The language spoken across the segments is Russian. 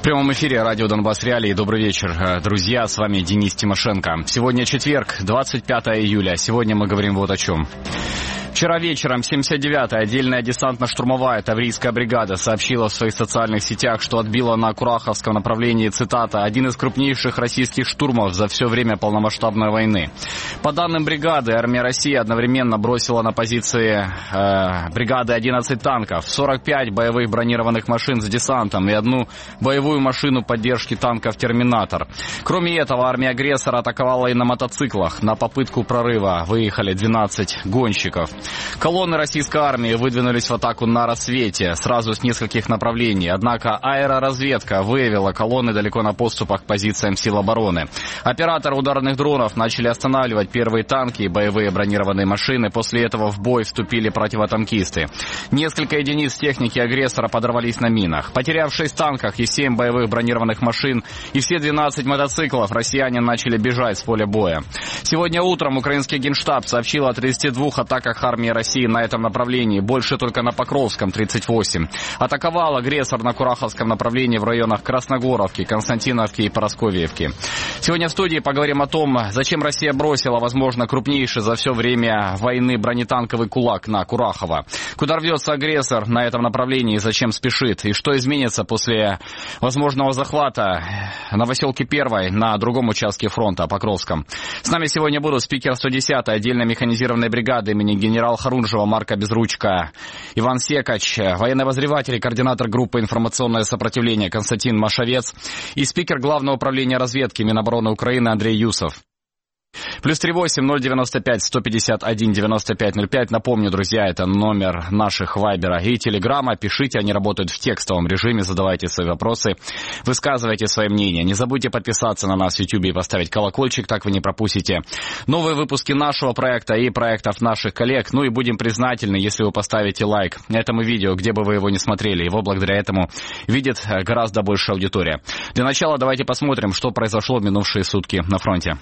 В прямом эфире радио «Донбасс Реалии». Добрый вечер, друзья. С вами Денис Тимошенко. Сегодня четверг, 25 июля. Сегодня мы говорим вот о чем. Вчера вечером 79-я отдельная десантно-штурмовая таврийская бригада сообщила в своих социальных сетях, что отбила на Кураховском направлении, цитата, «один из крупнейших российских штурмов за все время полномасштабной войны». По данным бригады, армия России одновременно бросила на позиции бригады 11 танков, 45 боевых бронированных машин с десантом и одну боевую машину поддержки танков «Терминатор». Кроме этого, армия агрессора атаковала и на мотоциклах. На попытку прорыва выехали 12 гонщиков. Колонны российской армии выдвинулись в атаку на рассвете, сразу с нескольких направлений. Однако аэроразведка выявила колонны далеко на подступах к позициям сил обороны. Операторы ударных дронов начали останавливать первые танки и боевые бронированные машины. После этого в бой вступили противотанкисты. Несколько единиц техники агрессора подорвались на минах. Потеряв 6 танков и 7 боевых бронированных машин и все 12 мотоциклов, россияне начали бежать с поля боя. Сегодня утром украинский Генштаб сообщил о 32 атаках армии России на этом направлении, больше только на Покровском 38. Атаковал агрессор на Кураховском направлении в районах Красногоровки, Константиновки и Поросковьевки. Сегодня в студии поговорим о том, зачем Россия бросила, возможно, крупнейший за все время войны бронетанковый кулак на Курахово. Куда рвется агрессор на этом направлении и зачем спешит? И что изменится после возможного захвата Новоселки 1 на другом участке фронта, Покровском? С нами сегодня будут спикер 110-й отдельно механизированной бригады имени генерала Харунжева Марка Безручка, Иван Секач, военный обозреватель и координатор группы «Информационное сопротивление» Константин Машовец и спикер Главного управления разведки Минобороны Украины Андрей Юсов. +3 8095 151 95 05. Напомню, друзья, это номер наших Вайбера и Телеграма. Пишите, они работают в текстовом режиме. Задавайте свои вопросы, высказывайте свои мнения. Не забудьте подписаться на нас в YouTube и поставить колокольчик, так вы не пропустите новые выпуски нашего проекта и проектов наших коллег. Ну и будем признательны, если вы поставите лайк этому видео, где бы вы его ни смотрели. Его благодаря этому видит гораздо больше аудитория. Для начала давайте посмотрим, что произошло в минувшие сутки на фронте.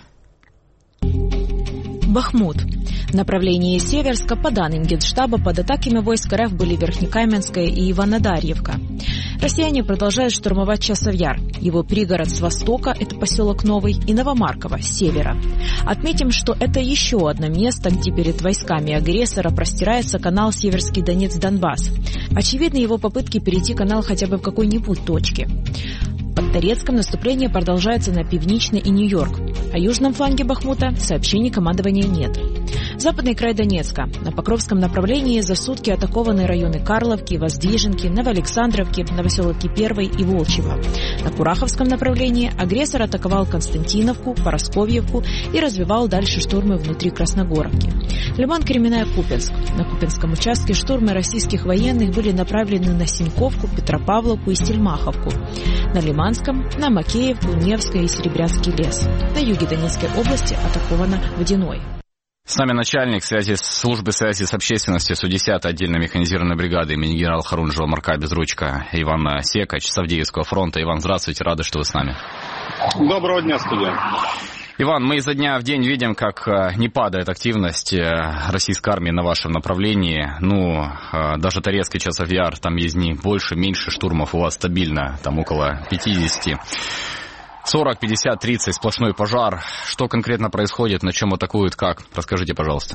Бахмут. В направлении Северска, по данным Генштаба, под атаками войск РФ были Верхнекаменская и Иванодарьевка. Россияне продолжают штурмовать Часов-Яр. Его пригород с востока – это поселок Новый, и Новомарково с севера. Отметим, что это еще одно место, где перед войсками агрессора простирается канал Северский Донец-Донбасс. Очевидны его попытки перейти канал хотя бы в какой-нибудь точке. Под Торецком наступление продолжается на Пивничный и Нью-Йорк. О южном фланге Бахмута сообщений командования нет. Западный край Донецка. На Покровском направлении за сутки атакованы районы Карловки, Воздвиженки, Новоалександровки, Новоселки 1 и Волчьего. На Кураховском направлении агрессор атаковал Константиновку, Поросковьевку и развивал дальше штурмы внутри Красногоровки. Лиман, Кременная, Купенск. На Купенском участке штурмы российских военных были направлены на Синьковку, Петропавловку и Стельмаховку. На Лиманском, на Макеевку, Невское и Серебрянский лес. На юге Донецкой области атаковано Водяной. С нами начальник службы связи с общественностью 110-й отдельно механизированной бригады имени генерала Харунжева Марка Безручка Иван Секач с Авдеевского фронта. Иван, здравствуйте, рады, что вы с нами. Доброго дня, студия. Иван, мы изо дня в день видим, как не падает активность российской армии на вашем направлении. Даже Торецкий, Часов-Яр, там есть дни больше, меньше штурмов, у вас стабильно, там около 50. 40, 50, 30, сплошной пожар. Что конкретно происходит, на чем атакуют, как? Расскажите, пожалуйста.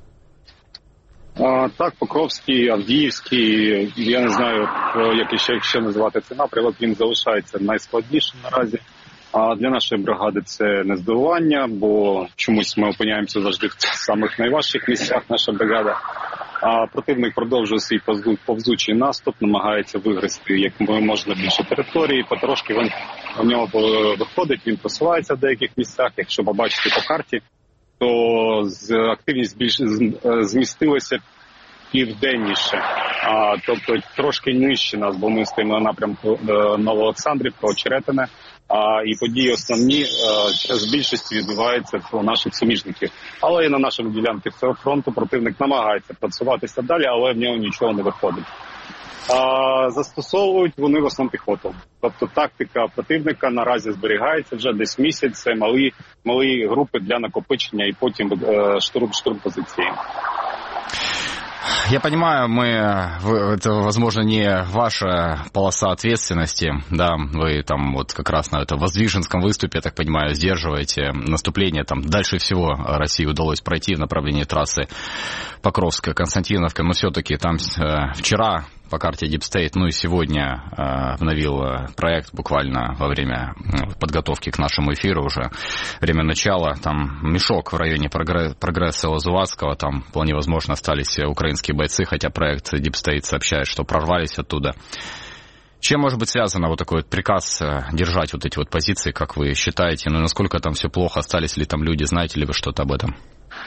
Так, Покровський, Авдіївський, я не знаю, як ще називати цей напрямок, він залишається найскладнішим наразі. А для нашої бригади це не здивування, бо чомусь ми опиняємося завжди в самих найважчих місцях, наша бригада. А противник продовжує свій повзучий наступ, намагається вигризти як можна більше території, потрошки він у нього виходить, він просувається в деяких місцях. Якщо побачити по карті, то активність більш змістилася південніше, тобто трошки нижче нас, бо ми стоїмо на напрямку Новоолександрівка, Очеретине, і події основні з більшості відбуваються у наших суміжників. Але і на нашому ділянці цього фронту противник намагається працюватися далі, але в нього нічого не виходить. Застосовують вони в основному піхоту. Тобто тактика противника наразі зберігається вже десь місяць, це малі групи для накопичення і потім штурм позиції. Я понимаю, это, возможно, не ваша полоса ответственности, да, вы там вот как раз на этом Воздвиженском выступе, я так понимаю, сдерживаете наступление, там дальше всего России удалось пройти в направлении трассы Покровская-Константиновка, но все-таки там вчера по карте Deep State, ну и сегодня обновил проект буквально во время подготовки к нашему эфиру уже, время начала, там мешок в районе Прогресса Лазуватского, там вполне возможно остались украинские бойцы, хотя проект Deep State сообщает, что прорвались оттуда. Чем может быть связано вот такой вот приказ держать вот эти вот позиции, как вы считаете? Ну, насколько там все плохо, остались ли там люди, знаете ли вы что-то об этом?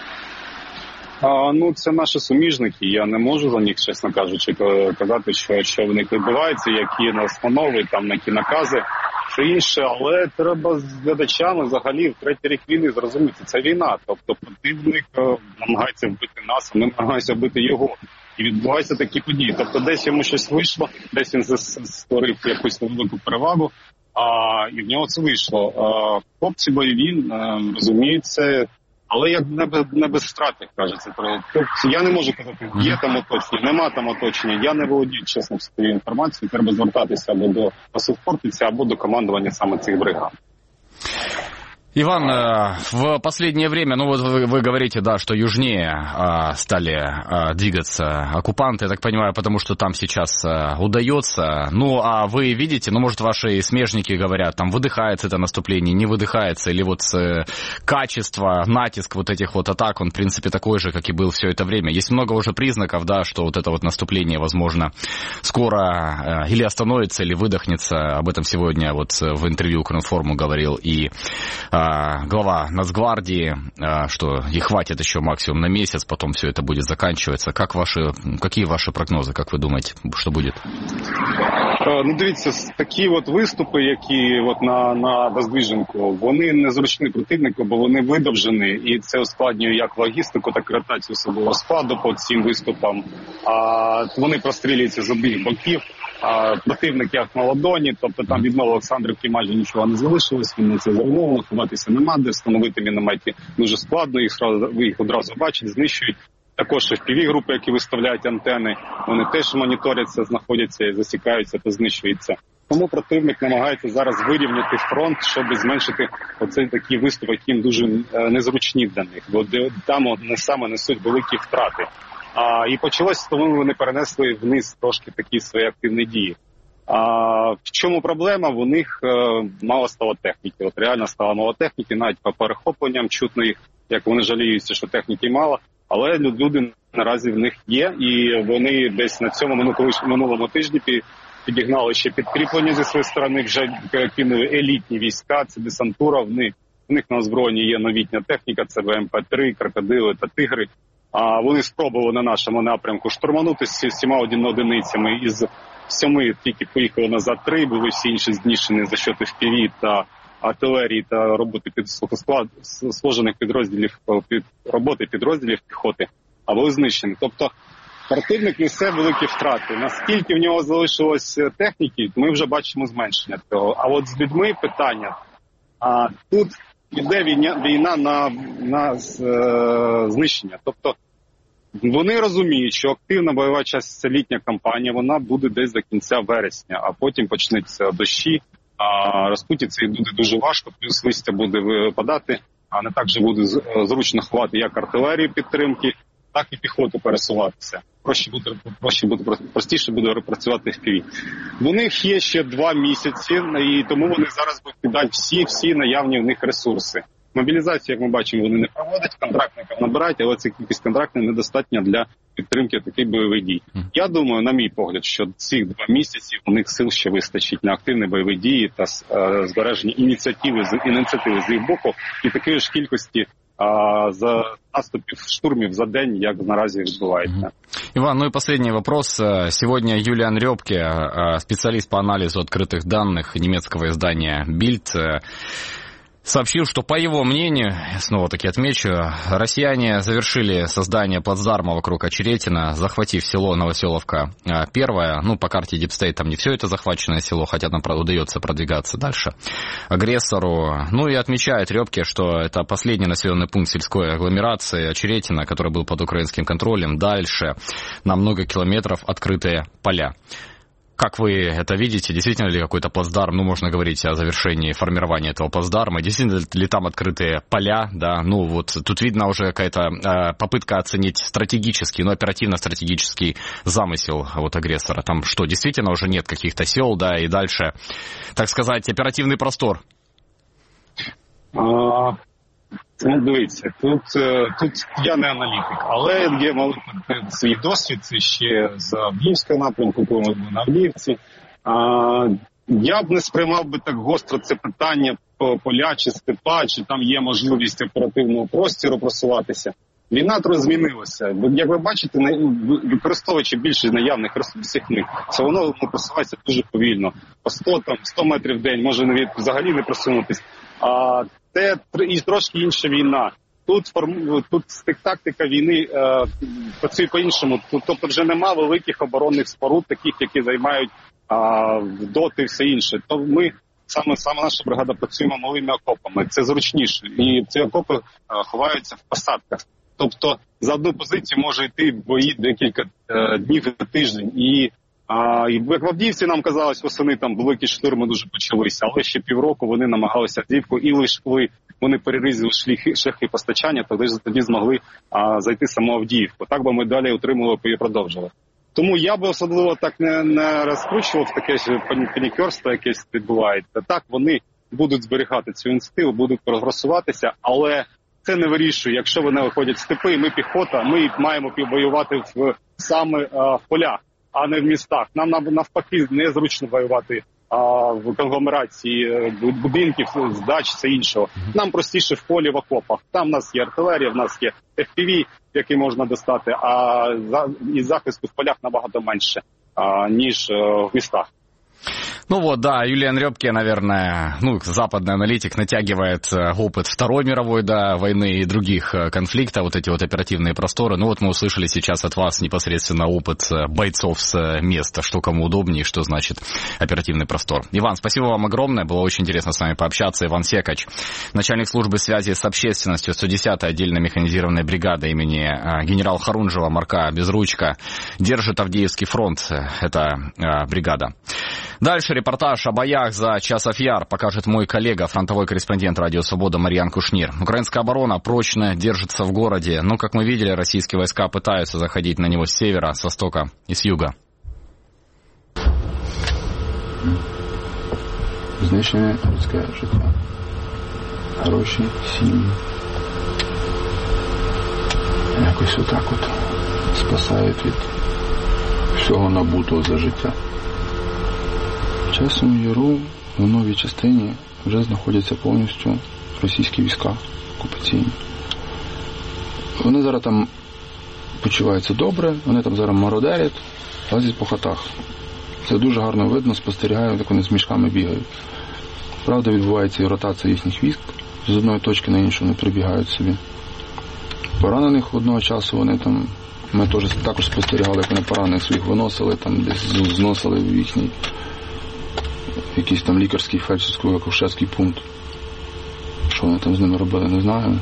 Ну, це наші суміжники, я не можу за них, чесно кажучи, казати, що в них відбувається, які настанови, там, які накази, що інше, але треба з глядачами взагалі в третій рік війни зрозуміти, це війна, тобто противник намагається вбити нас, а ми намагаємося вбити його. І відбуваються такі події, тобто десь йому щось вийшло, десь він створив якусь велику перевагу, і в нього це вийшло. Хлопці бойові розуміють це, але як не без страт, як кажеться. Тобто я не можу казати, є там оточення, нема там оточення. Я не володію, чесно, цією інформацією. Треба звертатися або до Посухпортиця, або до командування саме цих бригад. Иван, в последнее время, ну вот вы говорите, да, что южнее стали двигаться оккупанты, я так понимаю, потому что там сейчас удается. Ну, а вы видите, ну, может, ваши смежники говорят, там, выдыхается это наступление, не выдыхается, или вот качество, натиск вот этих вот атак, он, в принципе, такой же, как и был все это время. Есть много уже признаков, да, что вот это вот наступление, возможно, скоро или остановится, или выдохнется. Об этом сегодня вот в интервью Укринформу говорил и глава Нацгвардии, что и хватит еще максимум на месяц, потом все это будет заканчиваться. Какие ваши прогнозы, как вы думаете, что будет? Ну, дивіться, такі от виступи, які от на Воздвиженку, вони незручні противнику, бо вони видовжені, і це ускладнює як логістику, так і ротацію особового складу по цим виступам. Вони прострілюються з обох боків. Противник як на ладоні, тобто там від Новоолександрівки майже нічого не залишилось, він на це зруйновано, ховатися нема де, встановити міномети дуже складно, ви їх одразу бачите, знищують. Також FPV-групи, які виставляють антени, вони теж моніторяться, знаходяться, засікаються та знищуються. Тому противник намагається зараз вирівняти фронт, щоб зменшити оцей такий виступ, який дуже незручні для них, бо там саме несуть великі втрати. І почалося, тому вони перенесли вниз трошки такі свої активні дії. В чому проблема? У них мало стало техніки. От реально стало мало техніки, навіть по перехопленням чутно їх, як вони жаліються, що техніки мало. Але люди наразі в них є, і вони десь на цьому минулому тижні підігнали ще підкріплення зі своєї сторони, вже кинули елітні війська, це десантура, в них на озброєнні є новітня техніка, це БМП-3, крокодили та тигри. Вони спробували на нашому напрямку штурманути з 7 одиницями, із 7 тільки поїхали назад 3, були всі інші знищені за счет FPV та артилерії та роботи сложених підрозділів, роботи підрозділів піхоти, а були знищені. Тобто противник несе великі втрати. Наскільки в нього залишилось техніки, ми вже бачимо зменшення цього. А от з людьми питання. Тут йде війна на знищення. Тобто вони розуміють, що активна бойова частина, це літня кампанія, вона буде десь до кінця вересня, а потім почнеться дощі, розпутіться і буде дуже важко, плюс листя буде випадати, а не так же буде зручно ховати як артилерії підтримки, так і піхоту пересуватися. Простіше буде працювати FPV. У них є ще 2 місяці, і тому вони зараз будуть кидати всі наявні в них ресурси. Мобілізацію, як ми бачимо, вони не проводять, контрактників набирають, але ця кількість контрактів недостатня для підтримки таких бойових дій. Я думаю, на мій погляд, що цих 2 місяці у них сил ще вистачить на активні бойові дії та збереження ініціативи з їх боку і такої ж кількості за наступів, штурмів за день, як наразі відбувається. Иван, ну и последний вопрос. Сегодня Юлиан Рёбке, специалист по анализу открытых данных немецкого издания Bild, сообщил, что, по его мнению, снова-таки отмечу, россияне завершили создание плацдарма вокруг Очеретина, захватив село Новоселовка первое. Ну, по карте Deep State там не все это захваченное село, хотя нам удается продвигаться дальше агрессору. Ну и отмечает Рёбке, что это последний населенный пункт сельской агломерации Очеретина, который был под украинским контролем. Дальше на много километров открытые поля. Как вы это видите? Действительно ли какой-то плацдарм? Ну, можно говорить о завершении формирования этого плацдарма. Действительно ли там открытые поля? Да, ну вот тут видно уже какая-то попытка оценить стратегический, ну, оперативно-стратегический замысел вот агрессора. Там что, действительно уже нет каких-то сел, да, и дальше, так сказать, оперативный простор? Ну, дивіться, тут я не аналітик, але є малий свій досвід ще з Авдіївського напрямку, коли ми були на Авдіївці. Я б не сприймав би так гостро це питання поля чи степа, чи там є можливість оперативного простору просуватися. Війна трохи змінилася. Як ви бачите, використовуючи більше наявних ресурсів, все воно просувається дуже повільно. По 100 метрів в день, може навіть взагалі не просунутися. Це і трошки інша війна. Тут тактика війни працює по-іншому. Тобто вже нема великих оборонних споруд, таких, які займають доти і все інше. То ми, саме наша бригада, працюємо малими окопами. Це зручніше. І ці окопи ховаються в посадках. Тобто за одну позицію може йти бої декілька днів і тиждень. І як в Авдіївці нам казалось, восени там великі штурми дуже почалися, але ще півроку вони намагалися Авдіївку, і лише коли вони перерізали шляхи постачання, тоді змогли зайти саму Авдіївку. Так би ми далі утримували і продовжили. Тому я би особливо так не розкручував таке панікерство, якесь відбувається. Так, вони будуть зберігати цю ініціативу, будуть прогресуватися, але це не вирішує. Якщо вони виходять в степи, ми піхота, ми маємо воювати саме в полях, а не в містах. Нам навпаки незручно воювати в конгломерації будинків, здач, все іншого. Нам простіше в полі, в окопах. Там в нас є артилерія, в нас є FPV, який можна достати, а і захисту в полях набагато менше, ніж в містах. Ну вот, да, Юлиан Рёбке, наверное, западный аналитик, натягивает опыт Второй мировой, да, войны и других конфликтов, вот эти вот оперативные просторы. Ну вот мы услышали сейчас от вас непосредственно опыт бойцов с места, что кому удобнее, что значит оперативный простор. Иван, спасибо вам огромное, было очень интересно с вами пообщаться. Иван Секач, начальник службы связи с общественностью 110-й отдельной механизированной бригады имени генерал Харунжева Марка Безручка, держит Авдеевский фронт, эта бригада. Дальше репортаж о боях за Часов Яр покажет мой коллега, фронтовой корреспондент Радио Свобода Марьян Кушнир. Украинская оборона прочно держится в городе, но, как мы видели, российские войска пытаются заходить на него с севера, с востока и с юга. Знищення людське життя. Гроші, сім'ї. Якось отак от спасають від всього набутого за життя. В Часовому Яру в новій частині вже знаходяться повністю російські війська окупаційні. Вони зараз там почуваються добре, вони там зараз мародерять, лазять по хатах. Це дуже гарно видно, спостерігаю, як вони з мішками бігають. Правда, відбувається і ротація їхніх військ, з одної точки на іншу вони прибігають собі. Поранених одного часу вони там, ми також спостерігали, як вони поранених своїх виносили, там десь зносили в їхній якийсь там лікарський, фельдшерський, акушерський пункт. Що вони там з ними робили, не знаю.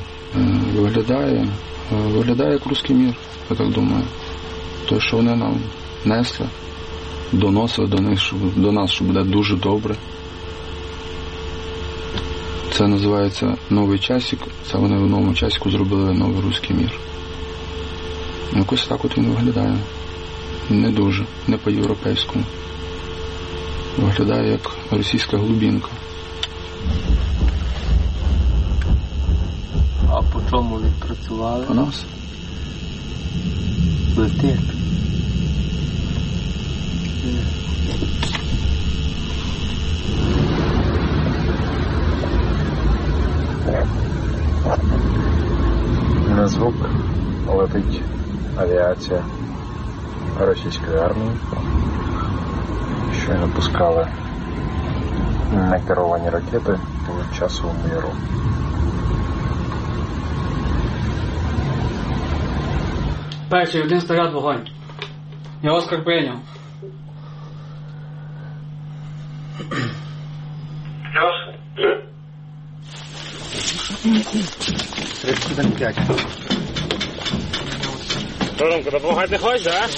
Виглядає як руський мір, я так думаю. Те, що вони нам несли, доносили до нас, що буде дуже добре. Це називається новий часик. Це вони в новому часику зробили новий руський мір. Якось так от він виглядає. Не дуже, не по-європейському. Виглядає як російська глибинка. А по чому відпрацювали? По нас? Летить. На звук летить авіація російської армії. Щойно пускали некеровані ракети часу миру. Перший, один снаряд, вогонь. Я Оскар прийняв. Плюс. 31,5. Ромко, допомагати не хочеш, а?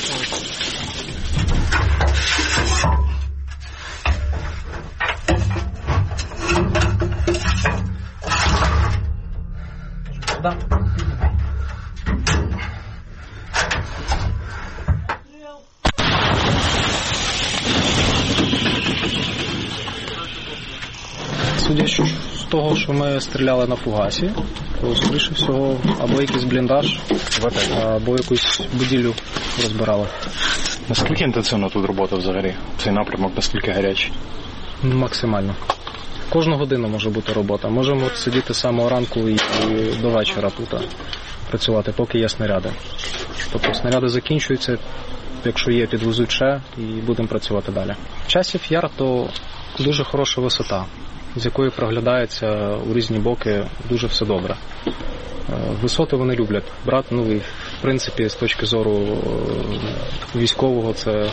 Да. Судячи з того, що ми стріляли на фугасі, то, скоріше всього, або якийсь бліндаж, або якусь будівлю розбирали. Наскільки інтенсивна тут робота взагалі? Цей напрямок наскільки гарячий? Максимально. Кожну годину може бути робота. Можемо сидіти з самого ранку і до вечора тут працювати, поки є снаряди. Тобто снаряди закінчуються, якщо є, підвезуть ще і будемо працювати далі. Часів Яр – то дуже хороша висота, з якої проглядається у різні боки дуже все добре. Висоти вони люблять брати, і в принципі з точки зору військового це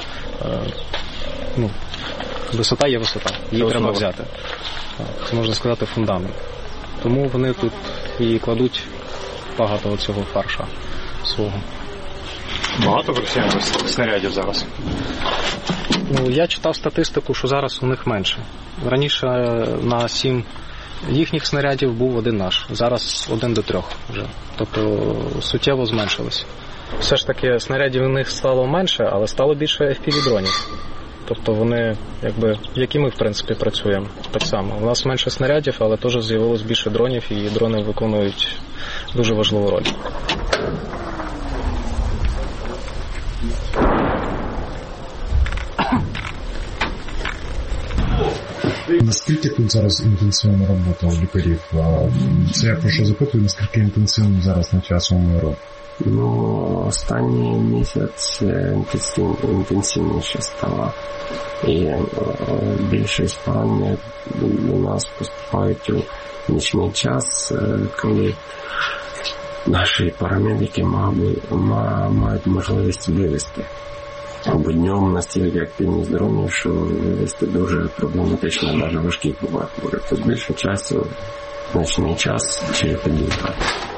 висота є висота, її треба взяти. Це, можна сказати, фундамент. Тому вони тут і кладуть багато цього фарша свого. Багато в росіян снарядів зараз? Я читав статистику, що зараз у них менше. Раніше на 7 їхніх снарядів був один наш. Зараз 1 до 3 вже. Тобто суттєво зменшилось. Все ж таки снарядів у них стало менше, але стало більше FPV-дронів. Тобто вони, як і ми, в принципі, працюємо так само. У нас менше снарядів, але теж з'явилось більше дронів, і дрони виконують дуже важливу роль. Наскільки тут зараз інтенсивна робота у лікарів? Це я про що запитую, наскільки інтенсивно зараз на часовому миру? Останній місяць інтенсивніше стало. І більшість поранень до нас поступають у нічний час, коли наші парамедики мають можливість вивезти. Або днем настільки активність дронів, що вивезти дуже проблематично, навіть важкі буває. Тут більше часу, нічний час чи підлітати.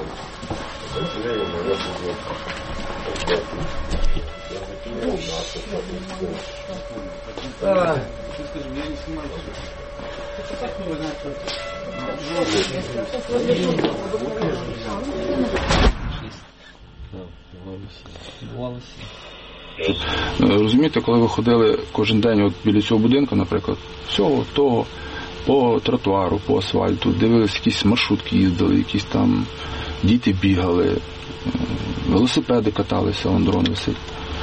Розумієте, коли ви ходили кожен день біля цього будинку, наприклад, всього того, по тротуару, по асфальту, дивились, якісь маршрутки їздили, якісь там діти бігали, велосипеди каталися, вон дрон висить.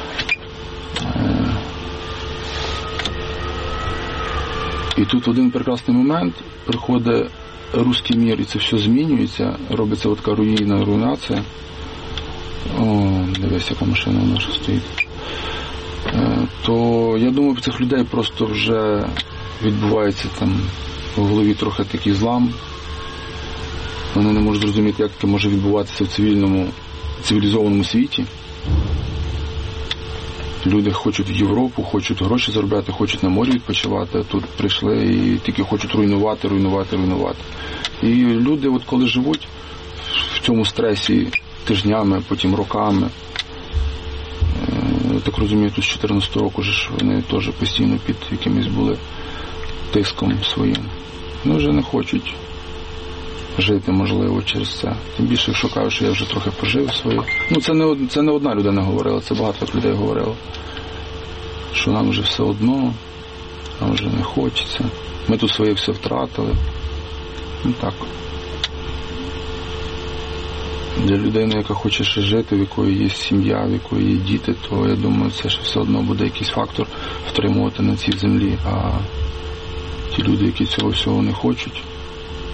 І тут в один прекрасний момент приходить руський мір, і це все змінюється, робиться така руйнація. О, дивись, яка машина у наша стоїть. То я думаю, в цих людей просто вже відбувається там в голові трохи такий злам. Вони не можуть зрозуміти, як це може відбуватися в цивілізованому світі. Люди хочуть в Європу, хочуть гроші заробляти, хочуть на морі відпочивати, а тут прийшли і тільки хочуть руйнувати. І люди, коли живуть в цьому стресі тижнями, потім роками, так розумію, тут з 14 року ж вони теж постійно під якимось були тиском своїм. Вони вже не хочуть жити, можливо, через це. Тим більше, якщо кажуть, що я вже трохи пожив своє. Це не одна людина говорила, це багато людей говорило. Що нам вже все одно, нам вже не хочеться. Ми тут своє все втратили. Так. Для людини, яка хоче ще жити, в якої є сім'я, в якої є діти, то я думаю, це ж все одно буде якийсь фактор втримувати на цій землі. А ті люди, які цього всього не хочуть,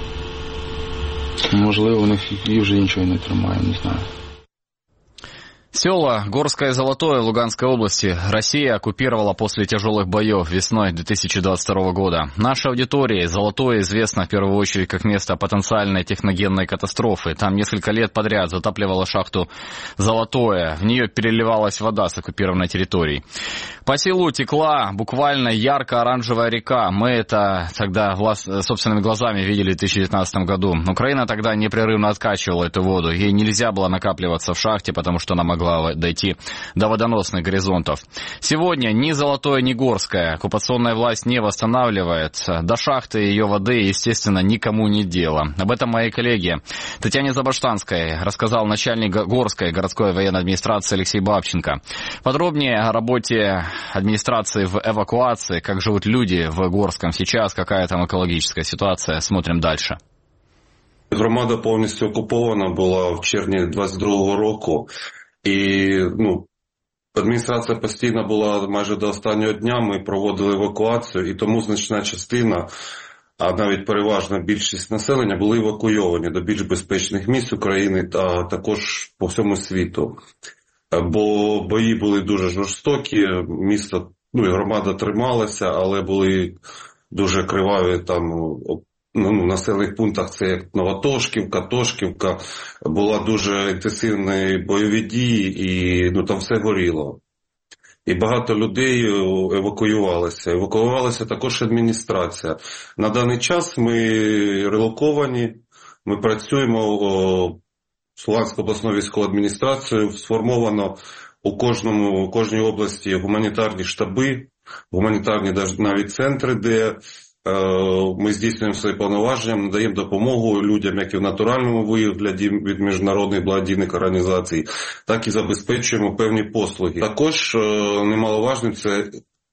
можливо, у них і вже нічого не тримає, не знаю. Села Горское и Золотое Луганской области Россия оккупировала после тяжелых боев весной 2022 года. Нашей аудитории Золотое известно в первую очередь как место потенциальной техногенной катастрофы. Там несколько лет подряд затапливала шахту Золотое. В нее переливалась вода с оккупированной территории. По селу текла буквально ярко-оранжевая река. Мы это тогда собственными глазами видели в 2019 году. Украина тогда непрерывно откачивала эту воду. Ей нельзя было накапливаться в шахте, потому что она могла дойти до водоносных горизонтов. Сегодня ни Золотое, ни Горское оккупационная власть не восстанавливает. До шахты ее воды, естественно, никому не дело. Об этом моей коллеге Татьяне Забаштанской рассказал начальник Горской городской военной администрации Алексей Бабченко. Подробнее о работе администрации в эвакуации, как живут люди в Горском сейчас, какая там экологическая ситуация. Смотрим дальше. Громада повністю окупована була в червні 22-го року. І адміністрація постійно була майже до останнього дня, ми проводили евакуацію, і тому значна частина, а навіть переважна більшість населення були евакуйовані до більш безпечних місць України та також по всьому світу. Бо бої були дуже жорстокі, місто, і громада трималася, але були дуже криваві там в населених пунктах, це як Новотошківка, Тошківка, була дуже інтенсивні бойові дії і там все горіло. І багато людей евакуювалося. Евакуювалася також адміністрація. На даний час ми релоковані, ми працюємо з Луганською обласною військовою адміністрацією, сформовано у кожній області гуманітарні штаби, гуманітарні навіть центри, де ми здійснюємо свої повноваження, надаємо допомогу людям, як і в натуральному вигляді від міжнародних благодійних організацій, так і забезпечуємо певні послуги. Також немаловажним, це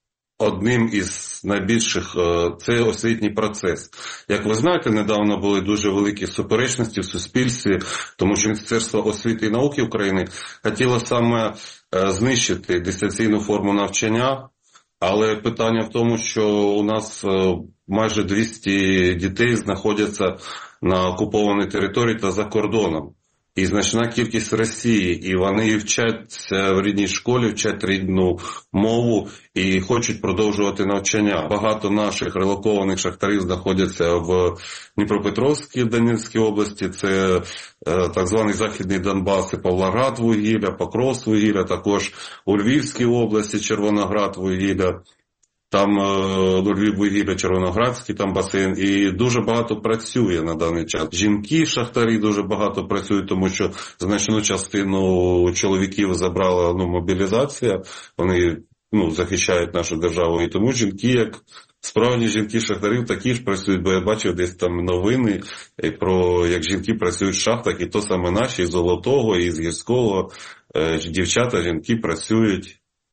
одним із найбільших, це освітній процес. Як ви знаєте, недавно були дуже великі суперечності в суспільстві, тому що Міністерство освіти і науки України хотіло саме знищити дистанційну форму навчання. Але питання в тому, що у нас майже 200 дітей знаходяться на окупованій території та за кордоном. І значна кількість Росії, і вони вчаться в рідній школі, вчать рідну мову і хочуть продовжувати навчання. Багато наших релокованих шахтарів знаходяться в Дніпропетровській, Донецькій області, це так званий Західний Донбас, Павлоград вугілля, Покровськ вугілля, також у Львівській області Червоноград вугілля. Там Львів вугілля, Червоноградський, там басейн, і дуже багато працює на даний час. Жінки, шахтарі дуже багато працюють, тому що значну частину чоловіків забрала мобілізація, вони захищають нашу державу, і тому жінки, як справжні жінки шахтарів, такі ж працюють, бо я бачив десь там новини про як жінки працюють в шахтах, і то саме наші, із Золотого, і з Гірського, дівчата, жінки працюють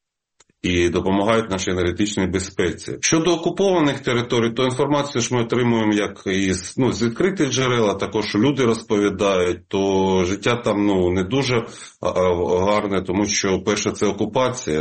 і допомагають нашій енергетичній безпеці. Щодо окупованих територій, то інформацію ж ми отримуємо як із з відкритих джерел, а також люди розповідають, то життя там не дуже гарне, тому що перше це окупація,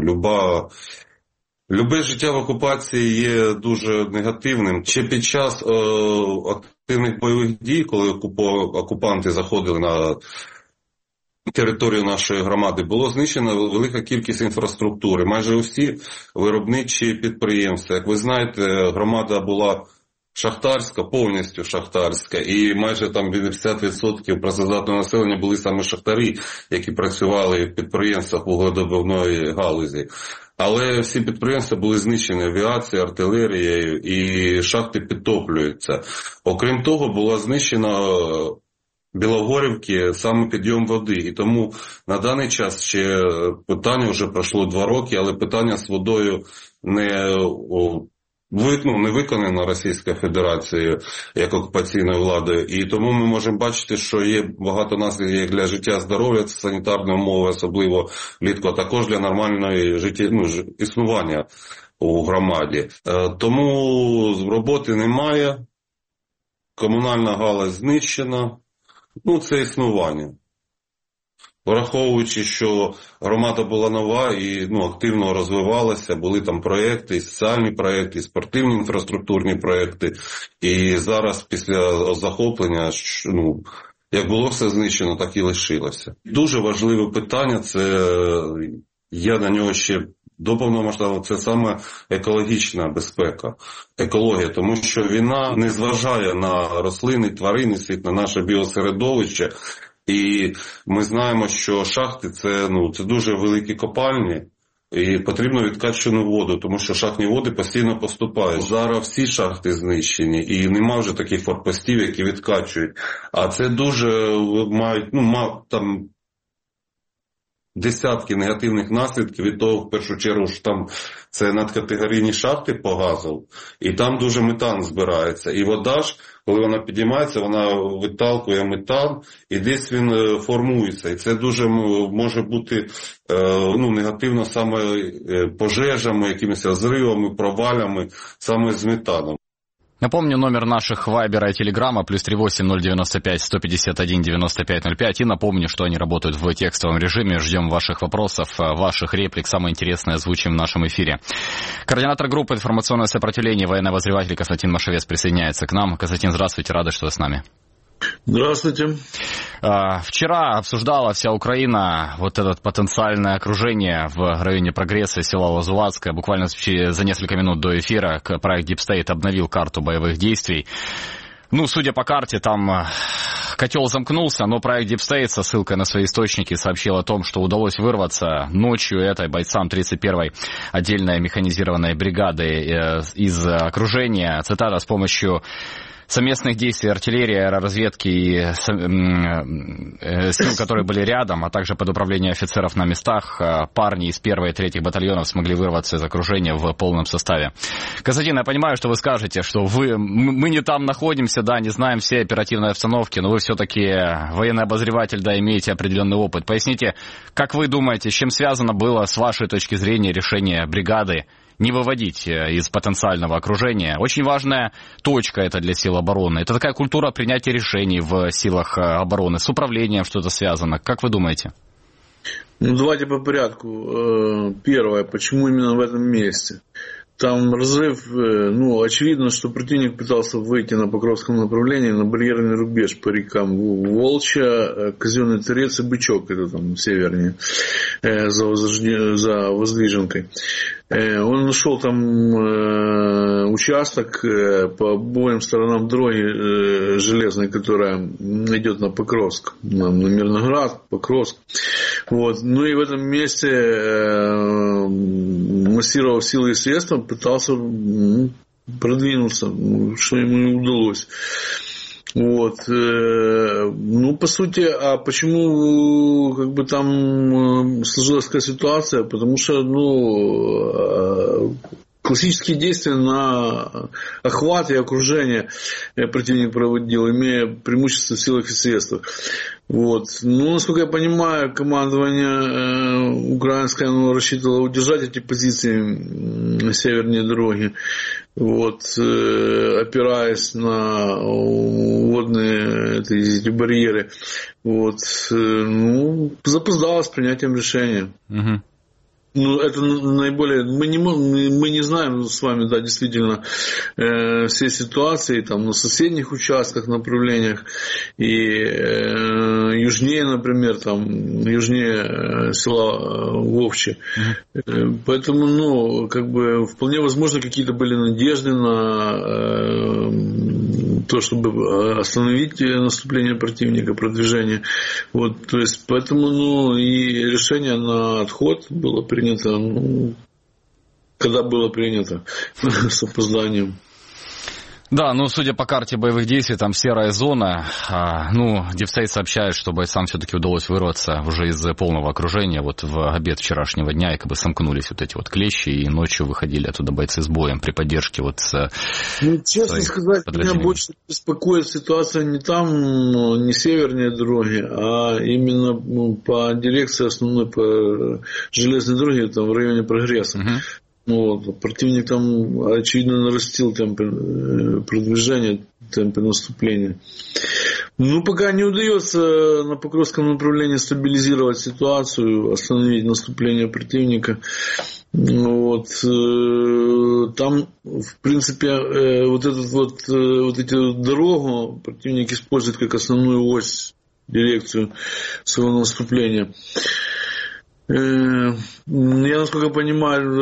любе життя в окупації є дуже негативним. Ще під час активних бойових дій, коли окупанти заходили на територію нашої громади, було знищено велика кількість інфраструктури. Майже усі виробничі підприємства. Як ви знаєте, громада була шахтарська, повністю шахтарська, і майже там 50% працездатного населення були саме шахтарі, які працювали в підприємствах вугледобувної галузі. Але всі підприємства були знищені авіацією, артилерією, і шахти підтоплюються. Окрім того, була знищена Білогорівки саме підйом води. І тому на даний час ще питання, вже пройшло 2 роки, але питання з водою не виконано Російською Федерацією як окупаційною владою. І тому ми можемо бачити, що є багато наслідків для життя, здоров'я, це санітарні умови, особливо влітку, а також для нормальної існування у громаді. Тому роботи немає, комунальна галузь знищена. Це існування. Враховуючи, що громада була нова і активно розвивалася, були там проєкти, і соціальні проєкти, і спортивні інфраструктурні проєкти. І зараз після захоплення, Як було все знищено, так і лишилося. Дуже важливе питання, це я на нього ще до повномасштабного, це саме екологічна безпека, екологія, тому що війна не зважає на рослини, тварини, світ, на наше біосередовище. І ми знаємо, що шахти це дуже великі копальні, і потрібно відкачувану воду, тому що шахтні води постійно поступають. Зараз всі шахти знищені, і нема вже таких форпостів, які відкачують. А це дуже мають, там десятки негативних наслідків від того, в першу чергу, що там це надкатегорійні шахти по газу, і там дуже метан збирається. І вода ж, коли вона підіймається, вона виталкує метан, і десь він формується. І це дуже може бути негативно саме пожежами, якимись зривами, провалями, саме з метаном. Напомню, номер наших Вайбера и Телеграма +38 095 151 95 05. И напомню, что они работают в текстовом режиме. Ждем ваших вопросов, ваших реплик. Самое интересное озвучим в нашем эфире. Координатор группы «Информационное сопротивление», военный обозреватель Константин Машевец присоединяется к нам. Константин, здравствуйте, рады, что вы с нами. Здравствуйте. Вчера обсуждала вся Украина вот это потенциальное окружение в районе Прогресса, села Лозуватское. Буквально за несколько минут до эфира проект Deep State обновил карту боевых действий. Судя по карте, там котел замкнулся, но проект Deep State со ссылкой на свои источники сообщил о том, что удалось вырваться ночью этой бойцам 31-й отдельной механизированной бригады из окружения. Цитата: «С помощью совместных действий артиллерии, аэроразведки и сил, которые были рядом, а также под управлением офицеров на местах, парни из 1-й и 3-х батальонов смогли вырваться из окружения в полном составе». Константин, я понимаю, что вы скажете, что мы не там находимся, да, не знаем все оперативные обстановки, но вы все-таки военный обозреватель, да, имеете определенный опыт. Поясните, как вы думаете, с чем связано было, с вашей точки зрения, решение бригады не выводить из потенциального окружения? Очень важная точка это для сил обороны. Это такая культура принятия решений в силах обороны. С управлением что-то связано. Как вы думаете? Давайте по порядку. Первое, почему именно в этом месте? Там разрыв, очевидно, что противник пытался выйти на Покровском направлении на барьерный рубеж по рекам Волча, Казенный Торец и Бычок, это там севернее, за Воздвиженкой. Он нашел там участок по обоим сторонам дороги железной, которая идет на Покровск, на Мирноград, Покровск. Вот. И в этом месте, массировав силы и средства, пытался продвинуться, что ему не удалось. Вот. По сути, а почему там сложилась такая ситуация? Потому что, классические действия на охват и окружение противник проводил, имея преимущество в силах и средствах. Вот. Насколько я понимаю, командование украинское рассчитывало удержать эти позиции севернее дороги, опираясь на водные эти барьеры. Запоздало с принятием решения. Угу. Это наиболее... Мы не знаем с вами, да, действительно, все ситуации там на соседних участках, направлениях. И южнее, например, там, южнее села Вовчи. Поэтому, вполне возможно, какие-то были надежды на то, чтобы остановить наступление противника, продвижение. То есть, поэтому, и решение на отход было принято, когда было принято, с опозданием. Да, судя по карте боевых действий, там серая зона. Deep State сообщает, что бойцам все-таки удалось вырваться уже из полного окружения. В обед вчерашнего дня якобы сомкнулись эти клещи, и ночью выходили оттуда бойцы с боем при поддержке честно сказать, меня больше беспокоит ситуация не там, не севернее дороги, а именно по дирекции основной, по железной дороге, там в районе Прогресса. Противник там, очевидно, нарастил темпы продвижения, темпы наступления. Пока не удается на Покровском направлении стабилизировать ситуацию, остановить наступление противника. Там, в принципе, эту дорогу противник использует как основную ось дирекцию своего наступления. Я, насколько понимаю,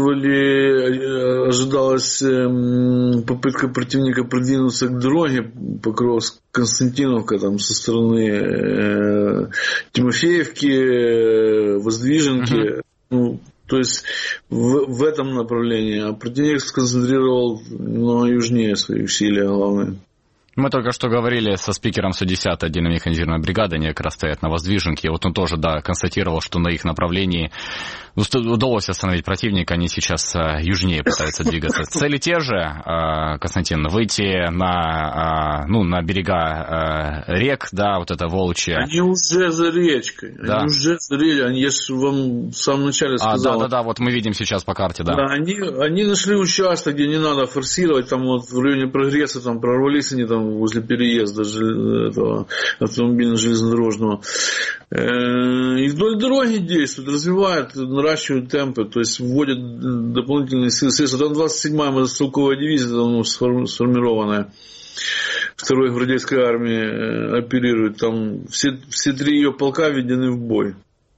ожидалась попытка противника продвинуться к дороге Покровск-Константиновка там, со стороны Тимофеевки, Воздвиженки. То есть в этом направлении. А противник сконцентрировал южнее свои усилия главные. Мы только что говорили со спикером 110-й отдельной механизированной бригады, они как раз стоят на Воздвиженке. Вот он тоже, констатировал, что на их направлении удалось остановить противника, они сейчас южнее пытаются двигаться. Цели те же, Константин, выйти на берега рек, вот это Волчье. Они уже за речкой, я же вам в самом начале сказал. Вот мы видим сейчас по карте, Да, они нашли участок, где не надо форсировать, там вот в районе Прогресса, там прорвались они там возле переезда этого автомобильно-железнодорожного. И вдоль дороги действуют, развивают, наращивают темпы, то есть вводят дополнительные средства. Там 27-я мотострелковая дивизия давно сформированная. Второй гвардейской армии оперирует. Там все три ее полка введены в бой.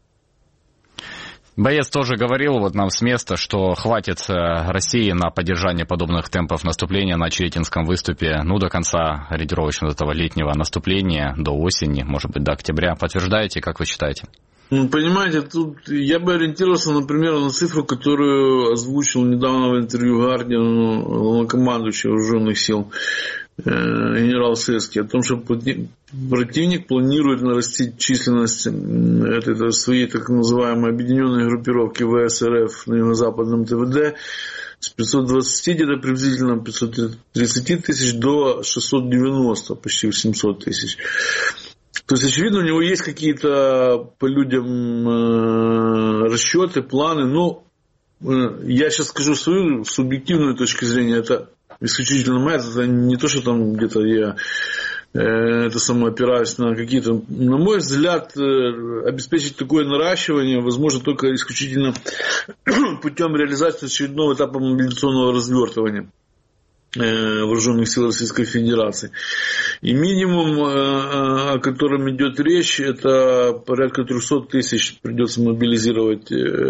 Боец тоже говорил нам с места, что хватит России на поддержание подобных темпов наступления на Чиретинском выступе, до конца ориентировочно этого летнего наступления, до осени, может быть, до октября. Подтверждаете, как вы считаете? Понимаете, тут я бы ориентировался, например, на цифру, которую озвучил недавно в интервью Гардиану главнокомандующий вооруженных сил генерал Сырский, о том, что противник планирует нарастить численность этой своей так называемой объединенной группировки ВС РФ на юго-западном ТВД с 520 где-то приблизительно 530 тысяч до 690, почти 700 тысяч. То есть, очевидно, у него есть какие-то по людям расчеты, планы, но я сейчас скажу свою субъективную точку зрения, это исключительно моя, это не то, что там где-то я опираюсь на какие-то, на мой взгляд, обеспечить такое наращивание возможно только исключительно путем реализации очередного этапа мобилизационного развертывания вооруженных сил Российской Федерации. И минимум, о котором идет речь, это порядка 300 тысяч придется мобилизировать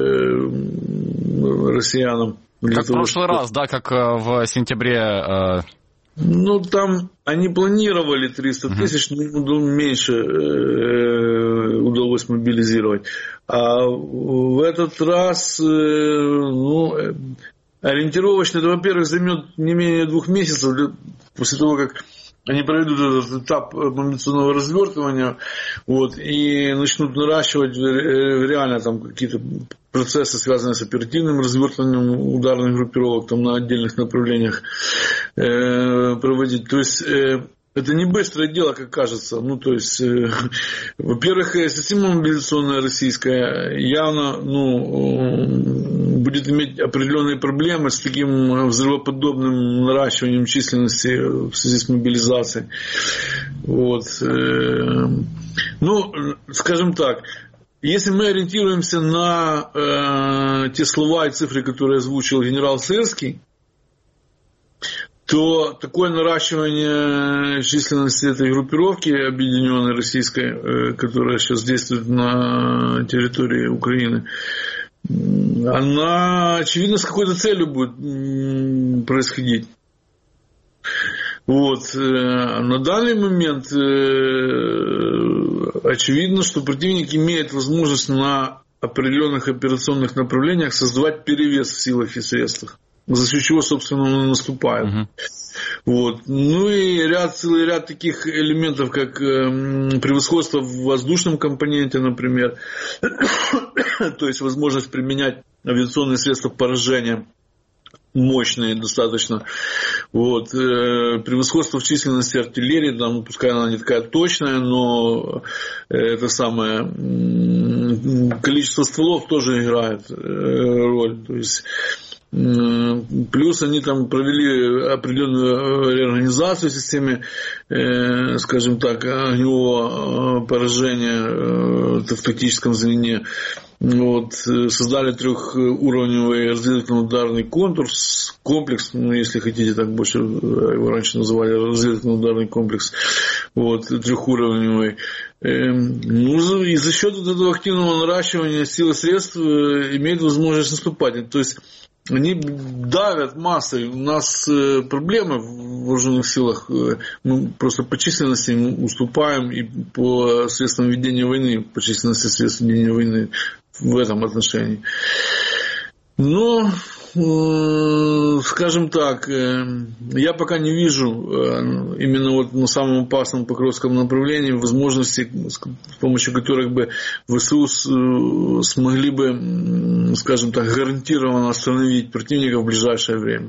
россиянам. Как в прошлый раз, как в сентябре. Там они планировали 300 тысяч, но меньше удалось мобилизировать. А в этот раз, ориентировочно, это, во-первых, займет не менее 2 месяцев после того, как они проведут этот этап мобилизационного развертывания, и начнут наращивать реально там какие-то процессы, связанные с оперативным развертыванием ударных группировок на отдельных направлениях проводить. То есть это не быстрое дело, как кажется. Во-первых, система мобилизационная российская явно будет иметь определенные проблемы с таким взрывоподобным наращиванием численности в связи с мобилизацией. Скажем так, если мы ориентируемся на те слова и цифры, которые озвучил генерал Сырский, то такое наращивание численности этой группировки объединенной российской, которая сейчас действует на территории Украины, она, очевидно, с какой-то целью будет происходить. На данный момент очевидно, что противник имеет возможность на определенных операционных направлениях создавать перевес в силах и средствах, за счет чего, собственно, он наступает. И целый ряд таких элементов, как превосходство в воздушном компоненте, например, то есть возможность применять авиационные средства поражения, мощные достаточно. Превосходство в численности артиллерии, пускай она не такая точная, но это самое количество стволов тоже играет роль. То есть Плюс они там провели определенную реорганизацию в системе, скажем так, огневого поражения в тактическом звене. Вот, создали трехуровневый разведывательно-ударный комплекс, ну, если хотите, так больше его раньше называли разведывательно-ударный комплекс, вот, трехуровневый. Ну, и за счет вот этого активного наращивания сил и средств имеют возможность наступать. То есть они давят массой. У нас проблемы в вооруженных силах. Мы просто по численности уступаем и по средствам ведения войны, по численности средств ведения войны в этом отношении. Но, скажем так, я пока не вижу именно вот на самом опасном Покровском направлении возможностей, с помощью которых бы ВСУ смогли бы, скажем так, гарантированно остановить противника в ближайшее время.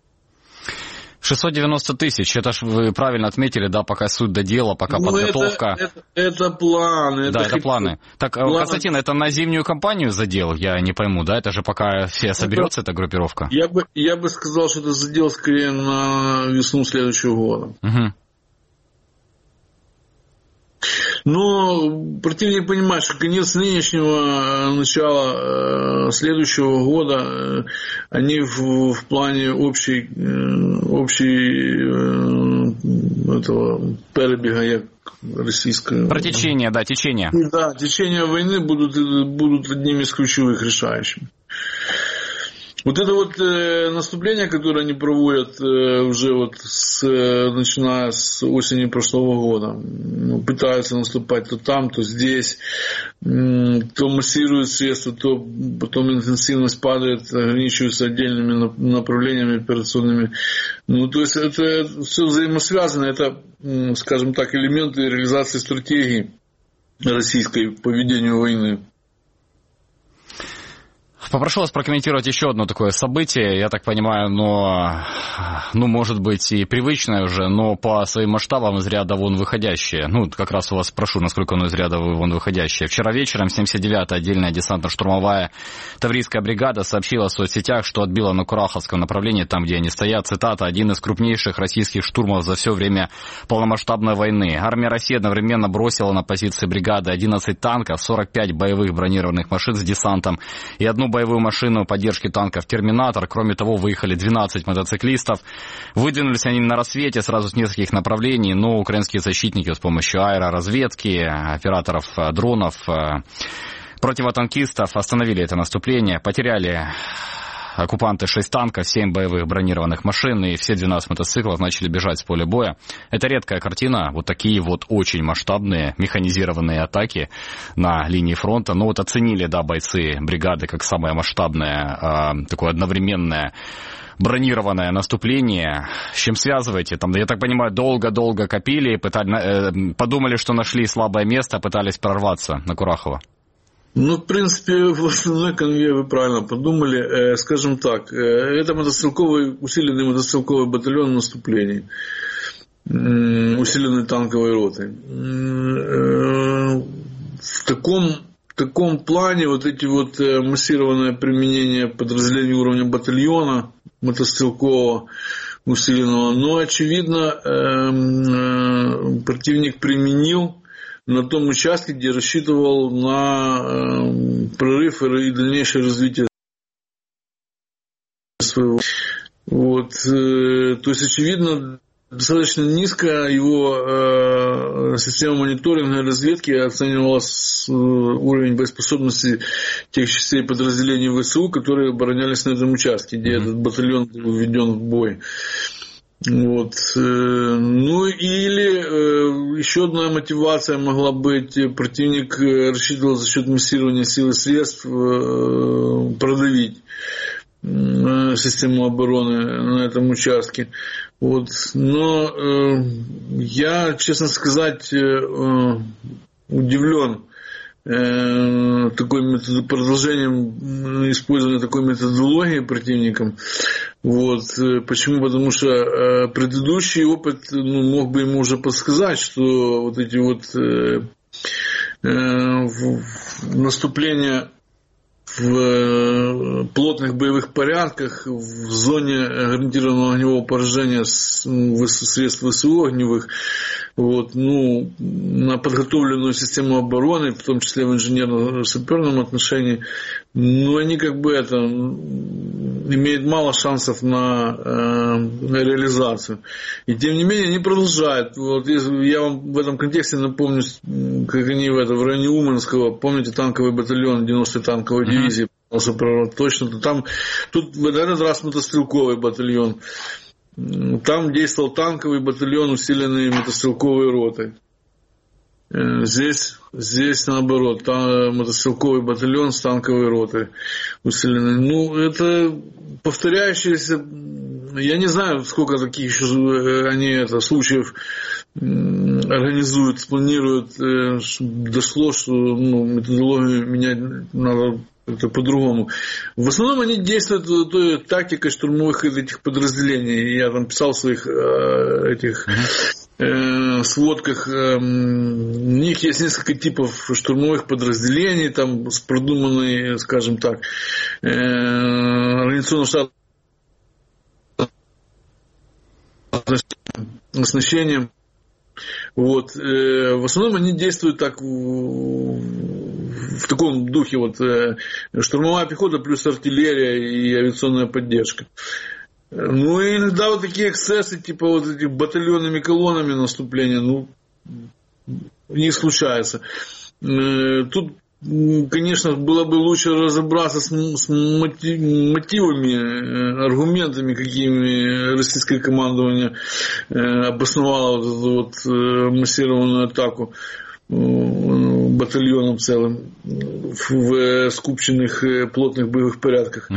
690 тысяч, это же вы правильно отметили, да, пока суть до дела, пока подготовка. Это планы. Да, это планы. Так, Константин, это на зимнюю кампанию задел? Я не пойму, да? Это же пока все соберется, эта группировка? Я бы сказал, что это задел скорее на весну следующего года. Угу. Но противник понимает, что конец нынешнего, начало следующего года, они в плане общей этого перебега российского. Про течение, да, течение. Да, течение войны будут одними из ключевых, решающих. Вот это вот наступление, которое они проводят уже вот начиная с осени прошлого года, пытаются наступать то там, то здесь, то массируют средства, то потом интенсивность падает, ограничиваются отдельными направлениями операционными. Ну, то есть это все взаимосвязано, это, скажем так, элементы реализации стратегии российской по ведению войны. Попрошу вас прокомментировать еще одно такое событие, я так понимаю, может быть и привычное уже, но по своим масштабам из ряда вон выходящее. Ну, как раз у вас спрошу, насколько оно из ряда вон выходящее. Вчера вечером 79-я отдельная десантно-штурмовая Таврийская бригада сообщила в соцсетях, что отбила на Кураховском направлении, там, где они стоят, цитата, один из крупнейших российских штурмов за все время полномасштабной войны. Армия России одновременно бросила на позиции бригады 11 танков, 45 боевых бронированных машин с десантом и одну боевую машину поддержки танков «Терминатор». Кроме того, выехали 12 мотоциклистов. Выдвинулись они на рассвете сразу с нескольких направлений, но украинские защитники с помощью аэроразведки, операторов дронов, противотанкистов остановили это наступление. Потеряли оккупанты 6 танков, 7 боевых бронированных машин, и все 12 мотоциклов начали бежать с поля боя. Это редкая картина, вот такие вот очень масштабные механизированные атаки на линии фронта. Но вот оценили, да, бойцы бригады как самое масштабное, такое одновременное бронированное наступление. С чем связываете? Там, я так понимаю, долго-долго копили, подумали, что нашли слабое место, пытались прорваться на Курахово. Ну, в принципе, в основной конве вы правильно подумали. Скажем так, это усиленный мотострелковый батальон наступлений, усиленный танковой ротой. В таком плане вот эти вот массированное применение подразделений уровня батальона мотострелкового усиленного, но, очевидно, противник применил на том участке, где рассчитывал на прорыв и дальнейшее развитие своего. Вот. То есть, очевидно, достаточно низко его система мониторинга и разведки оценивала уровень боеспособности тех частей подразделений ВСУ, которые оборонялись на этом участке, где этот батальон был введен в бой. Вот. Ну или еще одна мотивация могла быть: противник рассчитывал за счет массирования сил и средств продавить систему обороны на этом участке. Вот. Но я, честно сказать, удивлен продолжением использования такой методологии противником. Вот. Почему? Потому что предыдущий опыт мог бы ему уже подсказать, что вот эти вот наступления в плотных боевых порядках, в зоне гарантированного огневого поражения средств ВСУ огневых, вот, ну, на подготовленную систему обороны, в том числе в инженерно-саперном отношении, но они как бы это имеют мало шансов на реализацию. И тем не менее они продолжают. Вот, я вам в этом контексте напомню, как они в районе Уманского, помните, танковый батальон 90-й танковой дивизии, точно, там, тут в этот раз мотострелковый батальон. Там действовал танковый батальон, усиленный мотострелковой ротой. Здесь наоборот, там мотострелковый батальон с танковой ротой усиленный. Ну, это повторяющиеся, я не знаю, сколько таких еще они случаев организуют, спланируют, дошло, что методологию менять надо это по-другому. В основном они действуют той тактикой штурмовых этих подразделений. Я там писал в своих этих сводках. У них есть несколько типов штурмовых подразделений, там с продуманной, скажем так, организационно-штатным оснащением. Вот. В основном они действуют так в таком духе, вот, штурмовая пехота плюс артиллерия и авиационная поддержка. Ну и иногда вот такие эксцессы, типа вот этих батальонными колоннами наступления, ну, не случается. Тут, конечно, было бы лучше разобраться с мотивами, аргументами, какими российское командование обосновало вот эту вот массированную атаку батальоном целым в скупченных плотных боевых порядках.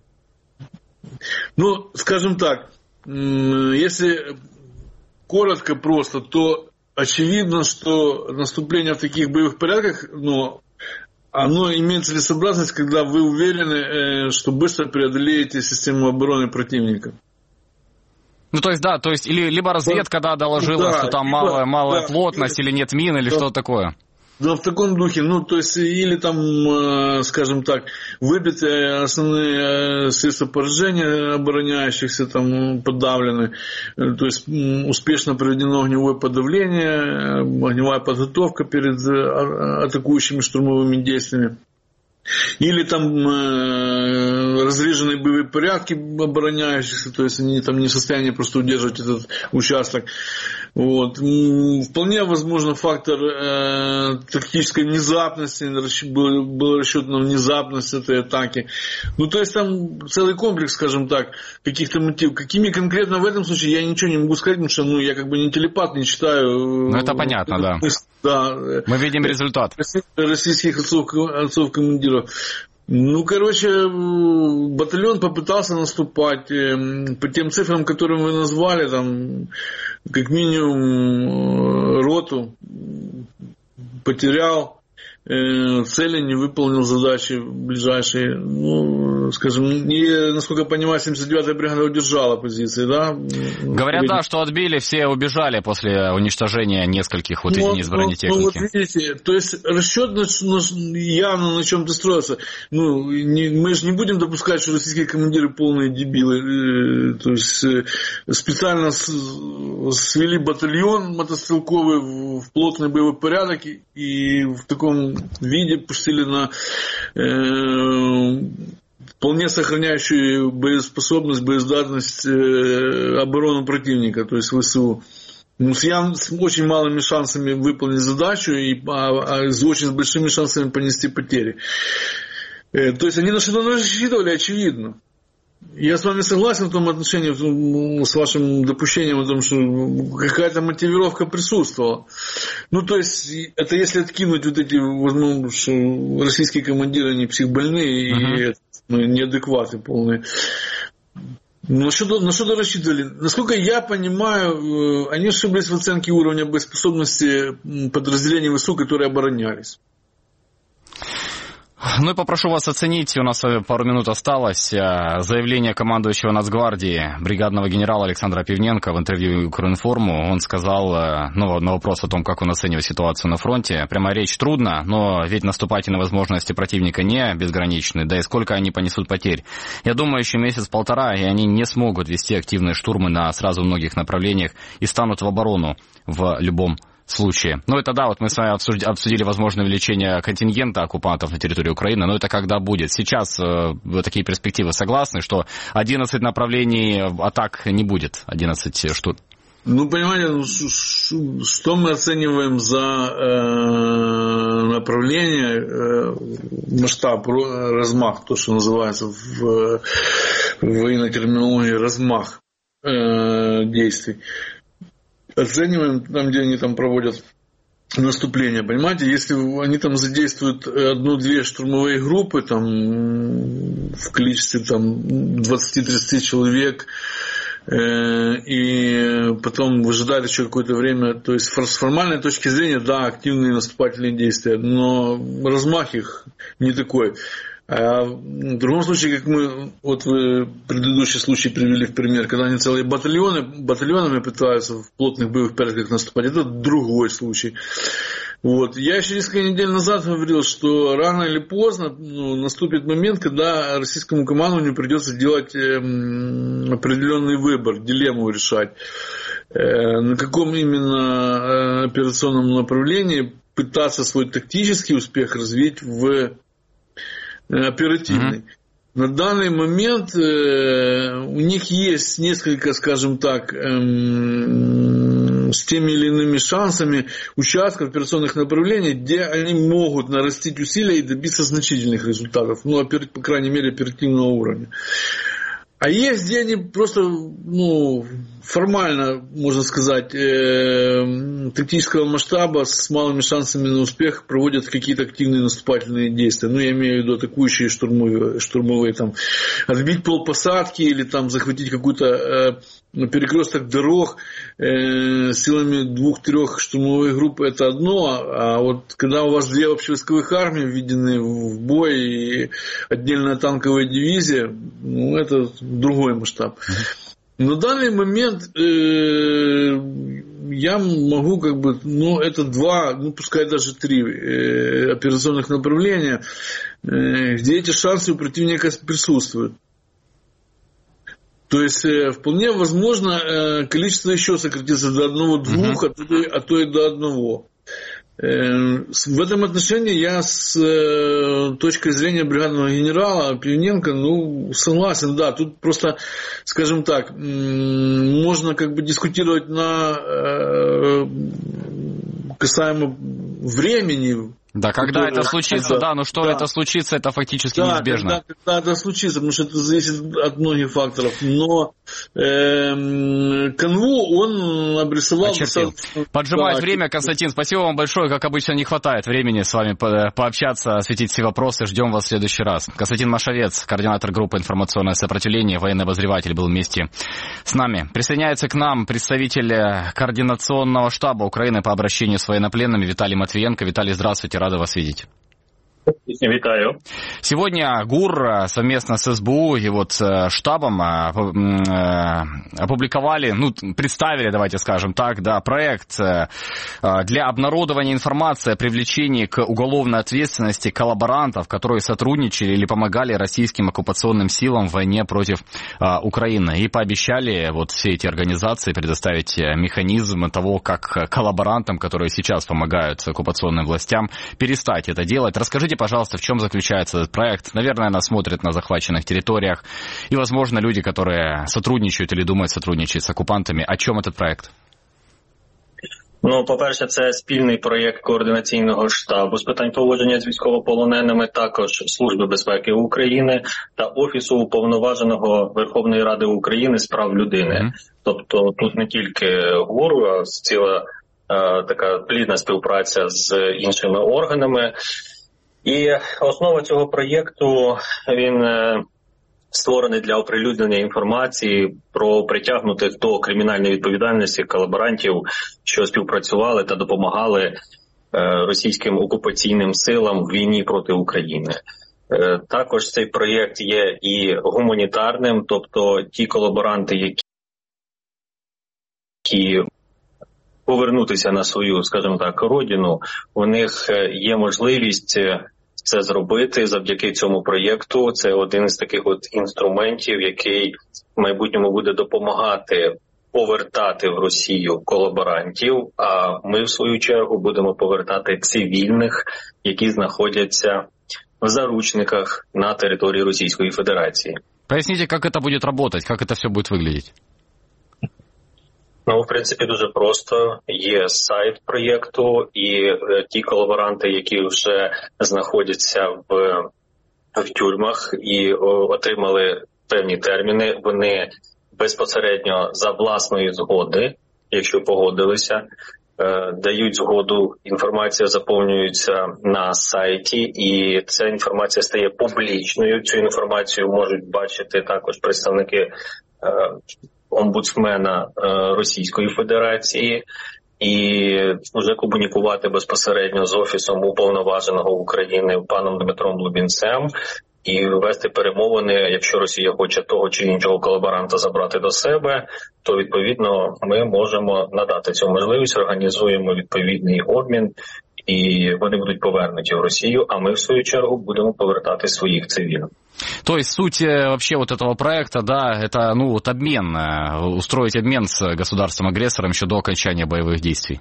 Ну, скажем так, если коротко просто, то очевидно, что наступление в таких боевых порядках, но оно имеет целесообразность, когда вы уверены, что быстро преодолеете систему обороны противника. Ну, то есть, да, то есть, либо разведка, да, доложила, да, что там малая плотность, или нет мин, или что такое. Да, в таком духе, ну, то есть, или там, скажем так, выбиты основные средства поражения обороняющихся, там, подавлены, то есть, успешно проведено огневое подавление, огневая подготовка перед атакующими штурмовыми действиями. Или там разреженные боевые порядки обороняющихся, то есть они там не в состоянии просто удерживать этот участок. Вот. Вполне возможно фактор тактической внезапности, был расчет на внезапность этой атаки. Ну, то есть там целый комплекс, скажем так, каких-то мотивов. Какими конкретно в этом случае я ничего не могу сказать, потому что я как бы не телепат, не читаю. Ну, это понятно, да. Да. Мы видим результат. Российских отцов-командиров. Ну, короче, батальон попытался наступать. По тем цифрам, которые вы назвали, там, как минимум, роту потерял, цели не выполнил, задачи ближайшие. Ну, скажем, и, насколько я понимаю, 79-я бригада удержала позиции, да? Говорят, да, что отбили, все убежали после уничтожения нескольких вот единиц бронетехники. Ну, вот видите, то есть расчет явно на чем-то строится. Ну, мы же не будем допускать, что российские командиры полные дебилы. То есть специально свели батальон мотострелковый в плотный боевой порядок и в таком виде пустили на вполне сохраняющую боеспособность, боездатность оборону противника, то есть ВСУ. Ну, с очень малыми шансами выполнить задачу и с очень большими шансами понести потери. То есть они на что-то рассчитывали, очевидно. Я с вами согласен в том отношении, с вашим допущением о том, что какая-то мотивировка присутствовала. Ну, то есть, это если откинуть вот эти, возможно, что российские командиры, они психбольные и неадекваты полные. На что-то рассчитывали. Насколько я понимаю, они ошиблись в оценке уровня боеспособности подразделений ВСУ, которые оборонялись. Ну и попрошу вас оценить, у нас пару минут осталось, заявление командующего Нацгвардии, бригадного генерала Александра Пивненко в интервью Укринформу. Он сказал, на вопрос о том, как он оценивает ситуацию на фронте, прямо речь трудно, но ведь наступательные возможности противника не безграничны, да и сколько они понесут потерь. Я думаю, еще месяц-полтора, и они не смогут вести активные штурмы на сразу многих направлениях и станут в оборону в любом случае. Ну, это да, вот мы с вами обсудили возможное увеличение контингента оккупантов на территории Украины, но это когда будет. Сейчас такие перспективы согласны, что 11 направлений атак не будет, 11 штук. Ну, понимаете, что мы оцениваем за направление, масштаб, размах, то, что называется в военной терминологии размах действий. Оцениваем там, где они там проводят наступление, понимаете, если они там задействуют 1-2 штурмовые группы там, в количестве там, 20-30 человек, и потом выжидать еще какое-то время, то есть с формальной точки зрения, да, активные наступательные действия, но размах их не такой. А в другом случае, как мы, вот вы предыдущий случай привели в пример, когда они целые батальонами пытаются в плотных боевых порядках наступать, это другой случай. Вот. Я еще несколько недель назад говорил, что рано или поздно наступит момент, когда российскому командованию придется делать определенный выбор, дилемму решать. На каком именно операционном направлении пытаться свой тактический успех развить в оперативный. На данный момент у них есть несколько, скажем так, с теми или иными шансами участков операционных направлений, где они могут нарастить усилия и добиться значительных результатов, по крайней мере, оперативного уровня. А есть, где они просто, формально, можно сказать, тактического масштаба с малыми шансами на успех проводят какие-то активные наступательные действия. Я имею в виду атакующие штурмовые там, отбить полпосадки или там захватить какой-то перекресток дорог силами 2-3 штурмовых групп, это одно, а вот когда у вас 2 общевойсковых армии введены в бой и отдельная танковая дивизия, это другой масштаб. На данный момент я могу это 2, пускай даже 3 операционных направления, где эти шансы у противника присутствуют. То есть вполне возможно количество еще сократится до 1-2, а то и до 1. В этом отношении я с точки зрения бригадного генерала Пивненко, согласен, да, тут просто, скажем так, можно дискутировать касаемо времени. Да, когда это случится, это случится, это фактически неизбежно. Когда это случится, потому что это зависит от многих факторов. Но канву он обрисовал... Поджимает время, Константин, спасибо вам большое. Как обычно, не хватает времени с вами пообщаться, осветить все вопросы. Ждем вас в следующий раз. Константин Машовец, координатор группы «Информационное сопротивление», военный обозреватель, был вместе с нами. Присоединяется к нам представитель координационного штаба Украины по обращению с военнопленными Виталий Матвиенко. Виталий, здравствуйте. Рада вас видеть. Витаю. Сегодня ГУР совместно с СБУ и штабом опубликовали, представили, давайте скажем так, проект для обнародования информации о привлечении к уголовной ответственности коллаборантов, которые сотрудничали или помогали российским оккупационным силам в войне против Украины. И пообещали все эти организации предоставить механизм того, как коллаборантам, которые сейчас помогают оккупационным властям, перестать это делать. Расскажите, пожалуйста, в чем заключается этот проект? Наверное, нас смотрят на захваченных территориях. И, возможно, люди, которые сотрудничают или думают сотрудничать с оккупантами. О чем этот проект? По-перше, це спільний проєкт координаційного штабу з питань поводження з військовополоненими, також Служби безпеки України та Офісу Уповноваженого Верховної Ради України з прав людини. Тобто тут не тільки ГУР, а ціла така плідна співпраця з іншими органами. І основа цього проєкту, він створений для оприлюднення інформації про притягнутих до кримінальної відповідальності колаборантів, що співпрацювали та допомагали російським окупаційним силам в війні проти України. Також цей проєкт є і гуманітарним, тобто ті колаборанти, які повернутися на свою, скажімо так, родину, у них є можливість це зробити завдяки цьому проєкту. Це один із таких от інструментів, який в майбутньому буде допомагати повертати в Росію колаборантів, а ми, в свою чергу, будемо повертати цивільних, які знаходяться в заручниках на території Російської Федерації. Поясните, как это будет работать, как это все будет выглядеть? Ну, в принципі, дуже просто. Є сайт проєкту, і ті колаборанти, які вже знаходяться в тюрмах і отримали певні терміни, вони безпосередньо за власної згоди, якщо погодилися, дають згоду, інформація заповнюється на сайті, і ця інформація стає публічною. Цю інформацію можуть бачити також представники омбудсмена Російської Федерації і вже комунікувати безпосередньо з Офісом Уповноваженого України паном Дмитром Лубінцем і вести перемовини, якщо Росія хоче того чи іншого колаборанта забрати до себе, то, відповідно, ми можемо надати цю можливість, організуємо відповідний обмін, і вони будуть повернуті в Росію, а ми, в свою чергу, будемо повертати своїх цивільних. То есть суть вообще вот этого проекта, да, это, ну, вот обмен, устроить обмен с государством-агрессором еще до окончания боевых действий.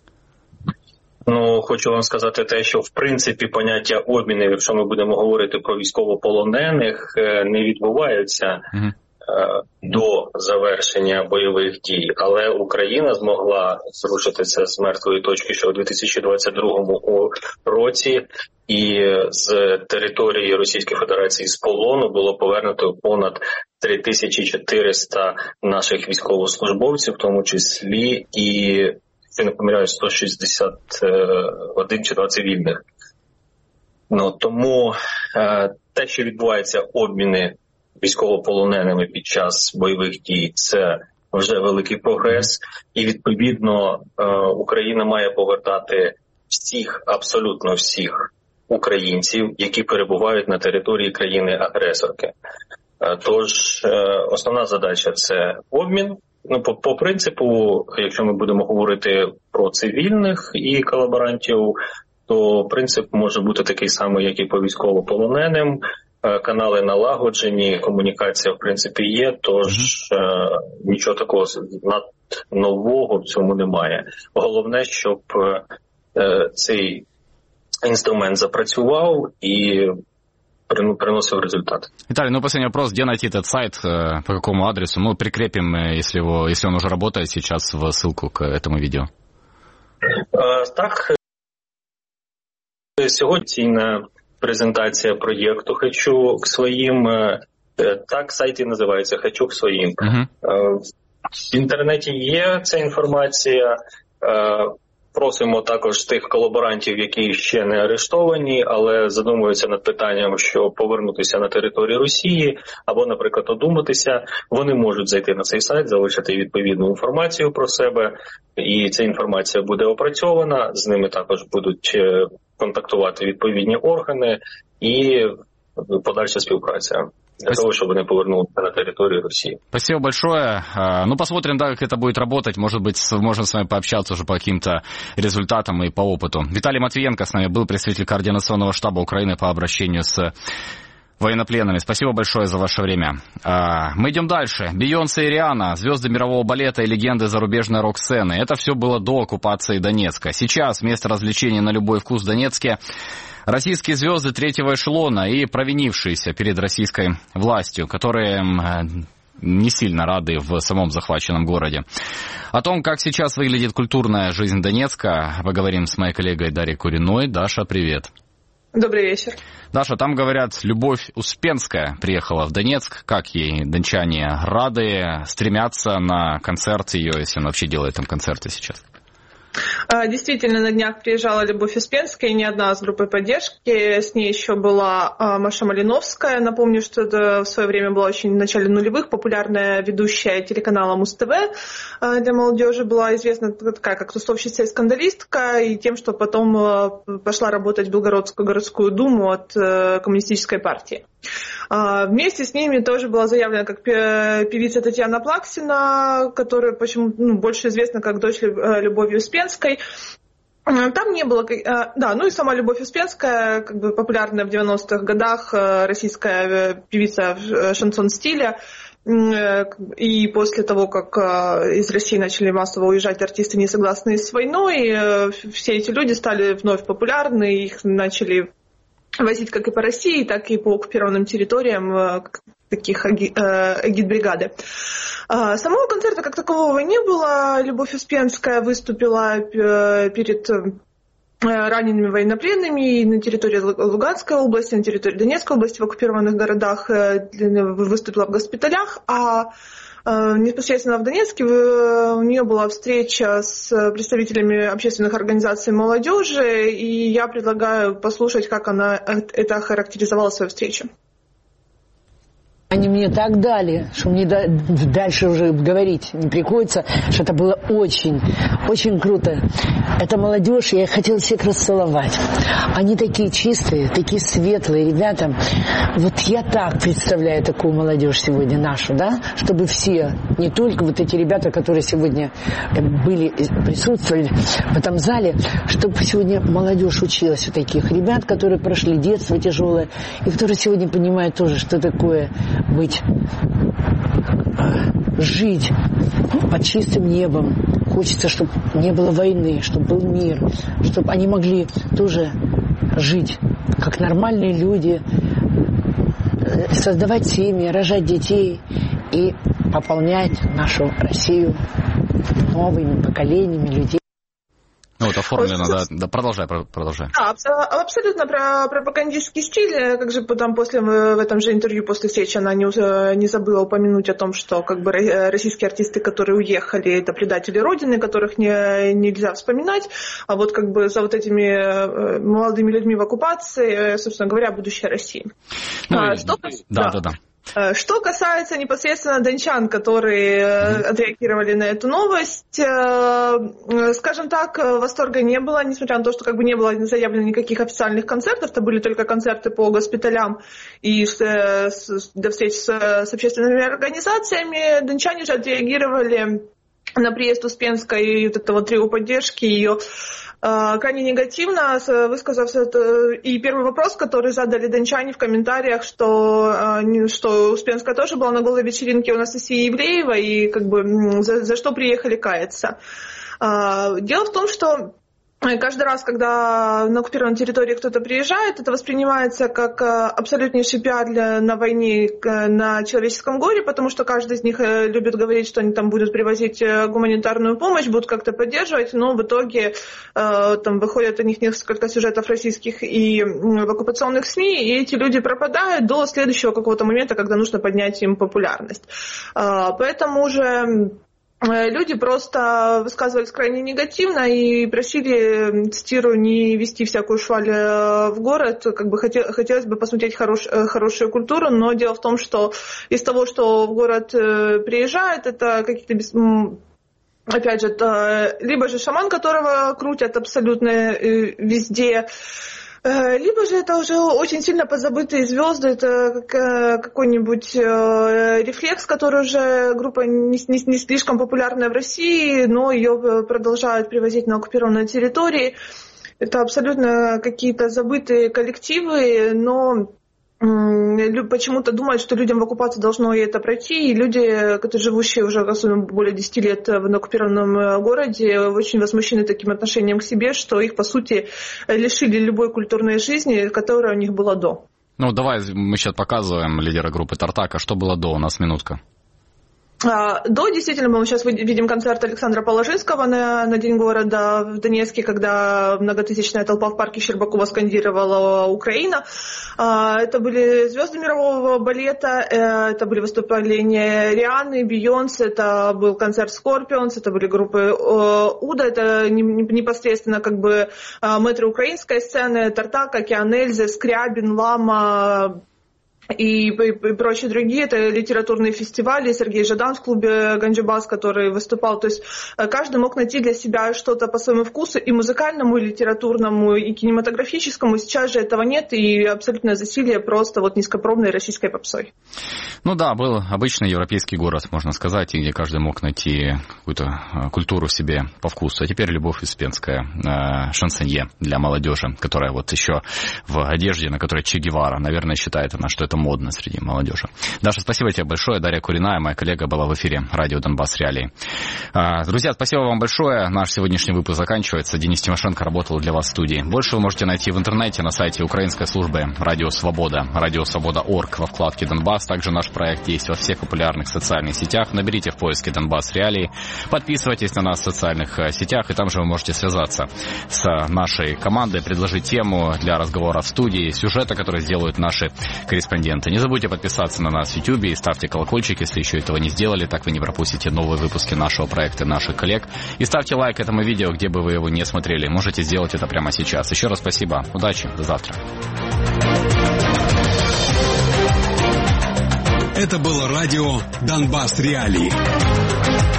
Ну, хочу вам сказати те, що, в принципі, поняття обмінів, якщо ми будемо говорити про військовополонених, не відбуваються до завершення бойових дій. Але Україна змогла зрушитися з мертвої точки ще у 2022 році, і з території Російської Федерації з полону було повернуто понад 3400 наших військовослужбовців, в тому числі і, я не помиляюсь, 161 чи 2 цивільних. Ну, тому те, що відбуваються обміни військовополоненими під час бойових дій, це вже великий прогрес. І, відповідно, Україна має повертати всіх, абсолютно всіх українців, які перебувають на території країни-агресорки. Тож, основна задача – це обмін. Ну, по принципу, якщо ми будемо говорити про цивільних і колаборантів, то принцип може бути такий самий, як і по військовополоненим. Канали налагоджені, комунікація, в принципі, є, тож нічого такого нового в цьому немає. Головне, щоб цей інструмент запрацював і приносив результат. Виталий, ну последний вопрос. Где найти этот сайт, по какому адресу? Мы прикрепим, если он уже работает сейчас, в ссылку к этому видео. Так, сьогодні презентація проєкту «Хочу к своїм», так сайт і називається «Хочу к своїм». В інтернеті є ця інформація. Просимо також тих колаборантів, які ще не арештовані, але задумуються над питанням, що повернутися на територію Росії, або, наприклад, одуматися, вони можуть зайти на цей сайт, залишити відповідну інформацію про себе, і ця інформація буде опрацьована, з ними також будуть контактувати відповідні органи і подальша співпраця. Для того, чтобы они повернулись на территорию России. Спасибо большое. Ну, посмотрим, да, как это будет работать. Может быть, сможем с вами пообщаться уже по каким-то результатам и по опыту. Виталий Матвиенко с нами был, представитель Координационного штаба Украины по обращению с военнопленными. Спасибо большое за ваше время. Мы идем дальше. Бейонсе и Риhanna, звезды мирового балета и легенды зарубежной рок-сцены. Это все было до оккупации Донецка. Сейчас место развлечений на любой вкус в Донецке — российские звезды третьего эшелона и провинившиеся перед российской властью, которые не сильно рады в самом захваченном городе. О том, как сейчас выглядит культурная жизнь Донецка, поговорим с моей коллегой Дарьей Куриной. Даша, привет. Добрый вечер. Даша, там, говорят, Любовь Успенская приехала в Донецк. Как ей дончане рады, стремятся на концерт ее, если она вообще делает там концерты сейчас? Действительно, на днях приезжала Любовь Успенская, и не одна с группой поддержки. С ней еще была Маша Малиновская. Напомню, что это в свое время была очень в начале нулевых популярная ведущая телеканала Муз-ТВ для молодежи. Была известна такая, как тусовщица и скандалистка, и тем, что потом пошла работать в Белгородскую городскую думу от коммунистической партии. Вместе с ними тоже была заявлена как певица Татьяна Плаксина, которая почему больше известна как дочь Любови Успенской. Там не было... Да, ну и сама Любовь Успенская, как бы популярная в 90-х годах российская певица шансон-стиля. И после того, как из России начали массово уезжать артисты, не согласные с войной, все эти люди стали вновь популярны, их начали возить как и по России, так и по оккупированным территориям, таких агитбригады. Самого концерта как такового не было. Любовь Успенская выступила перед ранеными военнопленными на территории Луганской области, на территории Донецкой области, в оккупированных городах, выступила в госпиталях, а непосредственно в Донецке у нее была встреча с представителями общественных организаций молодежи, и я предлагаю послушать, как она это охарактеризовала свою встречу. Они мне так дали, что мне дальше уже говорить не приходится, что это было очень, очень круто. Это молодежь, я хотела всех расцеловать. Они такие чистые, такие светлые ребята. Вот я так представляю такую молодежь сегодня нашу, да, чтобы все, не только вот эти ребята, которые сегодня присутствовали в этом зале, чтобы сегодня молодежь училась у таких ребят, которые прошли детство тяжелое, и которые сегодня понимают тоже, что такое жить под чистым небом. Хочется, чтобы не было войны, чтобы был мир, чтобы они могли тоже жить как нормальные люди, создавать семьи, рожать детей и пополнять нашу Россию новыми поколениями людей. Ну, вот оформлено, да. Продолжай. Да, абсолютно пропагандистский стиль. Как же там в этом же интервью после встречи она не забыла упомянуть о том, что как бы российские артисты, которые уехали, это предатели Родины, которых нельзя вспоминать. А вот как бы за вот этими молодыми людьми в оккупации, собственно говоря, будущее России. Да. Что касается непосредственно дончан, которые отреагировали на эту новость, скажем так, восторга не было, несмотря на то, что как бы не было заявлено никаких официальных концертов, это были только концерты по госпиталям и для встреч с общественными организациями. Дончане же отреагировали на приезд Успенской и вот этого трио поддержки ее крайне негативно, высказав это. И первый вопрос, который задали дончане в комментариях, что Успенская тоже была на голой вечеринке у Анастасии Ивлеевой, и как бы за что приехали каяться. Дело в том, что каждый раз, когда на оккупированной территории кто-то приезжает, это воспринимается как абсолютнейший пиар на войне, на человеческом горе, потому что каждый из них любит говорить, что они там будут привозить гуманитарную помощь, будут как-то поддерживать, но в итоге там выходят у них несколько сюжетов российских и в оккупационных СМИ, и эти люди пропадают до следующего какого-то момента, когда нужно поднять им популярность. Поэтому уже люди просто высказывались крайне негативно и просили, цитирую, не вести всякую шваль в город. Как бы хотелось бы посмотреть хорошую культуру, но дело в том, что из того, что в город приезжает, это какие-то опять же, либо же шаман, которого крутят абсолютно везде, либо же это уже очень сильно позабытые звезды, это какой-нибудь рефлекс, который уже группа не слишком популярная в России, но ее продолжают привозить на оккупированные территории. Это абсолютно какие-то забытые коллективы, но почему-то думают, что людям в оккупации должно и это пройти, и люди, которые живущие уже особенно более 10 лет в оккупированном городе, очень возмущены таким отношением к себе, что их, по сути, лишили любой культурной жизни, которая у них была до. Ну, давай мы сейчас показываем лидера группы «Тартак». А что было до? У нас минутка. До, действительно, мы сейчас видим концерт Александра Положинского на День города в Донецке, когда многотысячная толпа в парке Щербакова скандировала «Украина». Это были звезды мирового балета, это были выступления Рианы, Бейонсе, это был концерт Scorpions, это были группы Уда, это непосредственно как бы мэтры украинской сцены, Тартак, Океан Эльзы, Скрябин, Лама и прочие другие. Это литературные фестивали, Сергей Жадан в клубе «Ганджибас», который выступал. То есть каждый мог найти для себя что-то по своему вкусу, и музыкальному, и литературному, и кинематографическому. Сейчас же этого нет, и абсолютное засилие просто вот низкопробной российской попсой. Ну да, был обычный европейский город, можно сказать, где каждый мог найти какую-то культуру себе по вкусу. А теперь Любовь Успенская, шансонье для молодежи, которая вот еще в одежде, на которой Че Гевара. Наверное, считает она, что это модно среди молодежи. Даша, спасибо тебе большое. Дарья Куриная, моя коллега, была в эфире радио «Донбасс Реалии». Друзья, спасибо вам большое. Наш сегодняшний выпуск заканчивается. Денис Тимошенко работал для вас в студии. Больше вы можете найти в интернете на сайте украинской службы «Радио Свобода», радиосвобода.орг во вкладке «Донбасс». Также наш проект есть во всех популярных социальных сетях. Наберите в поиске «Донбасс Реалии». Подписывайтесь на нас в социальных сетях, и там же вы можете связаться с нашей командой, предложить тему для разговора в студии, сюжета, который сделают наши корреспонденты. Не забудьте подписаться на нас в YouTube и ставьте колокольчик, если еще этого не сделали, так вы не пропустите новые выпуски нашего проекта и наших коллег. И ставьте лайк этому видео, где бы вы его не смотрели. Можете сделать это прямо сейчас. Еще раз спасибо. Удачи. До завтра. Это было радио «Донбасс Реалии».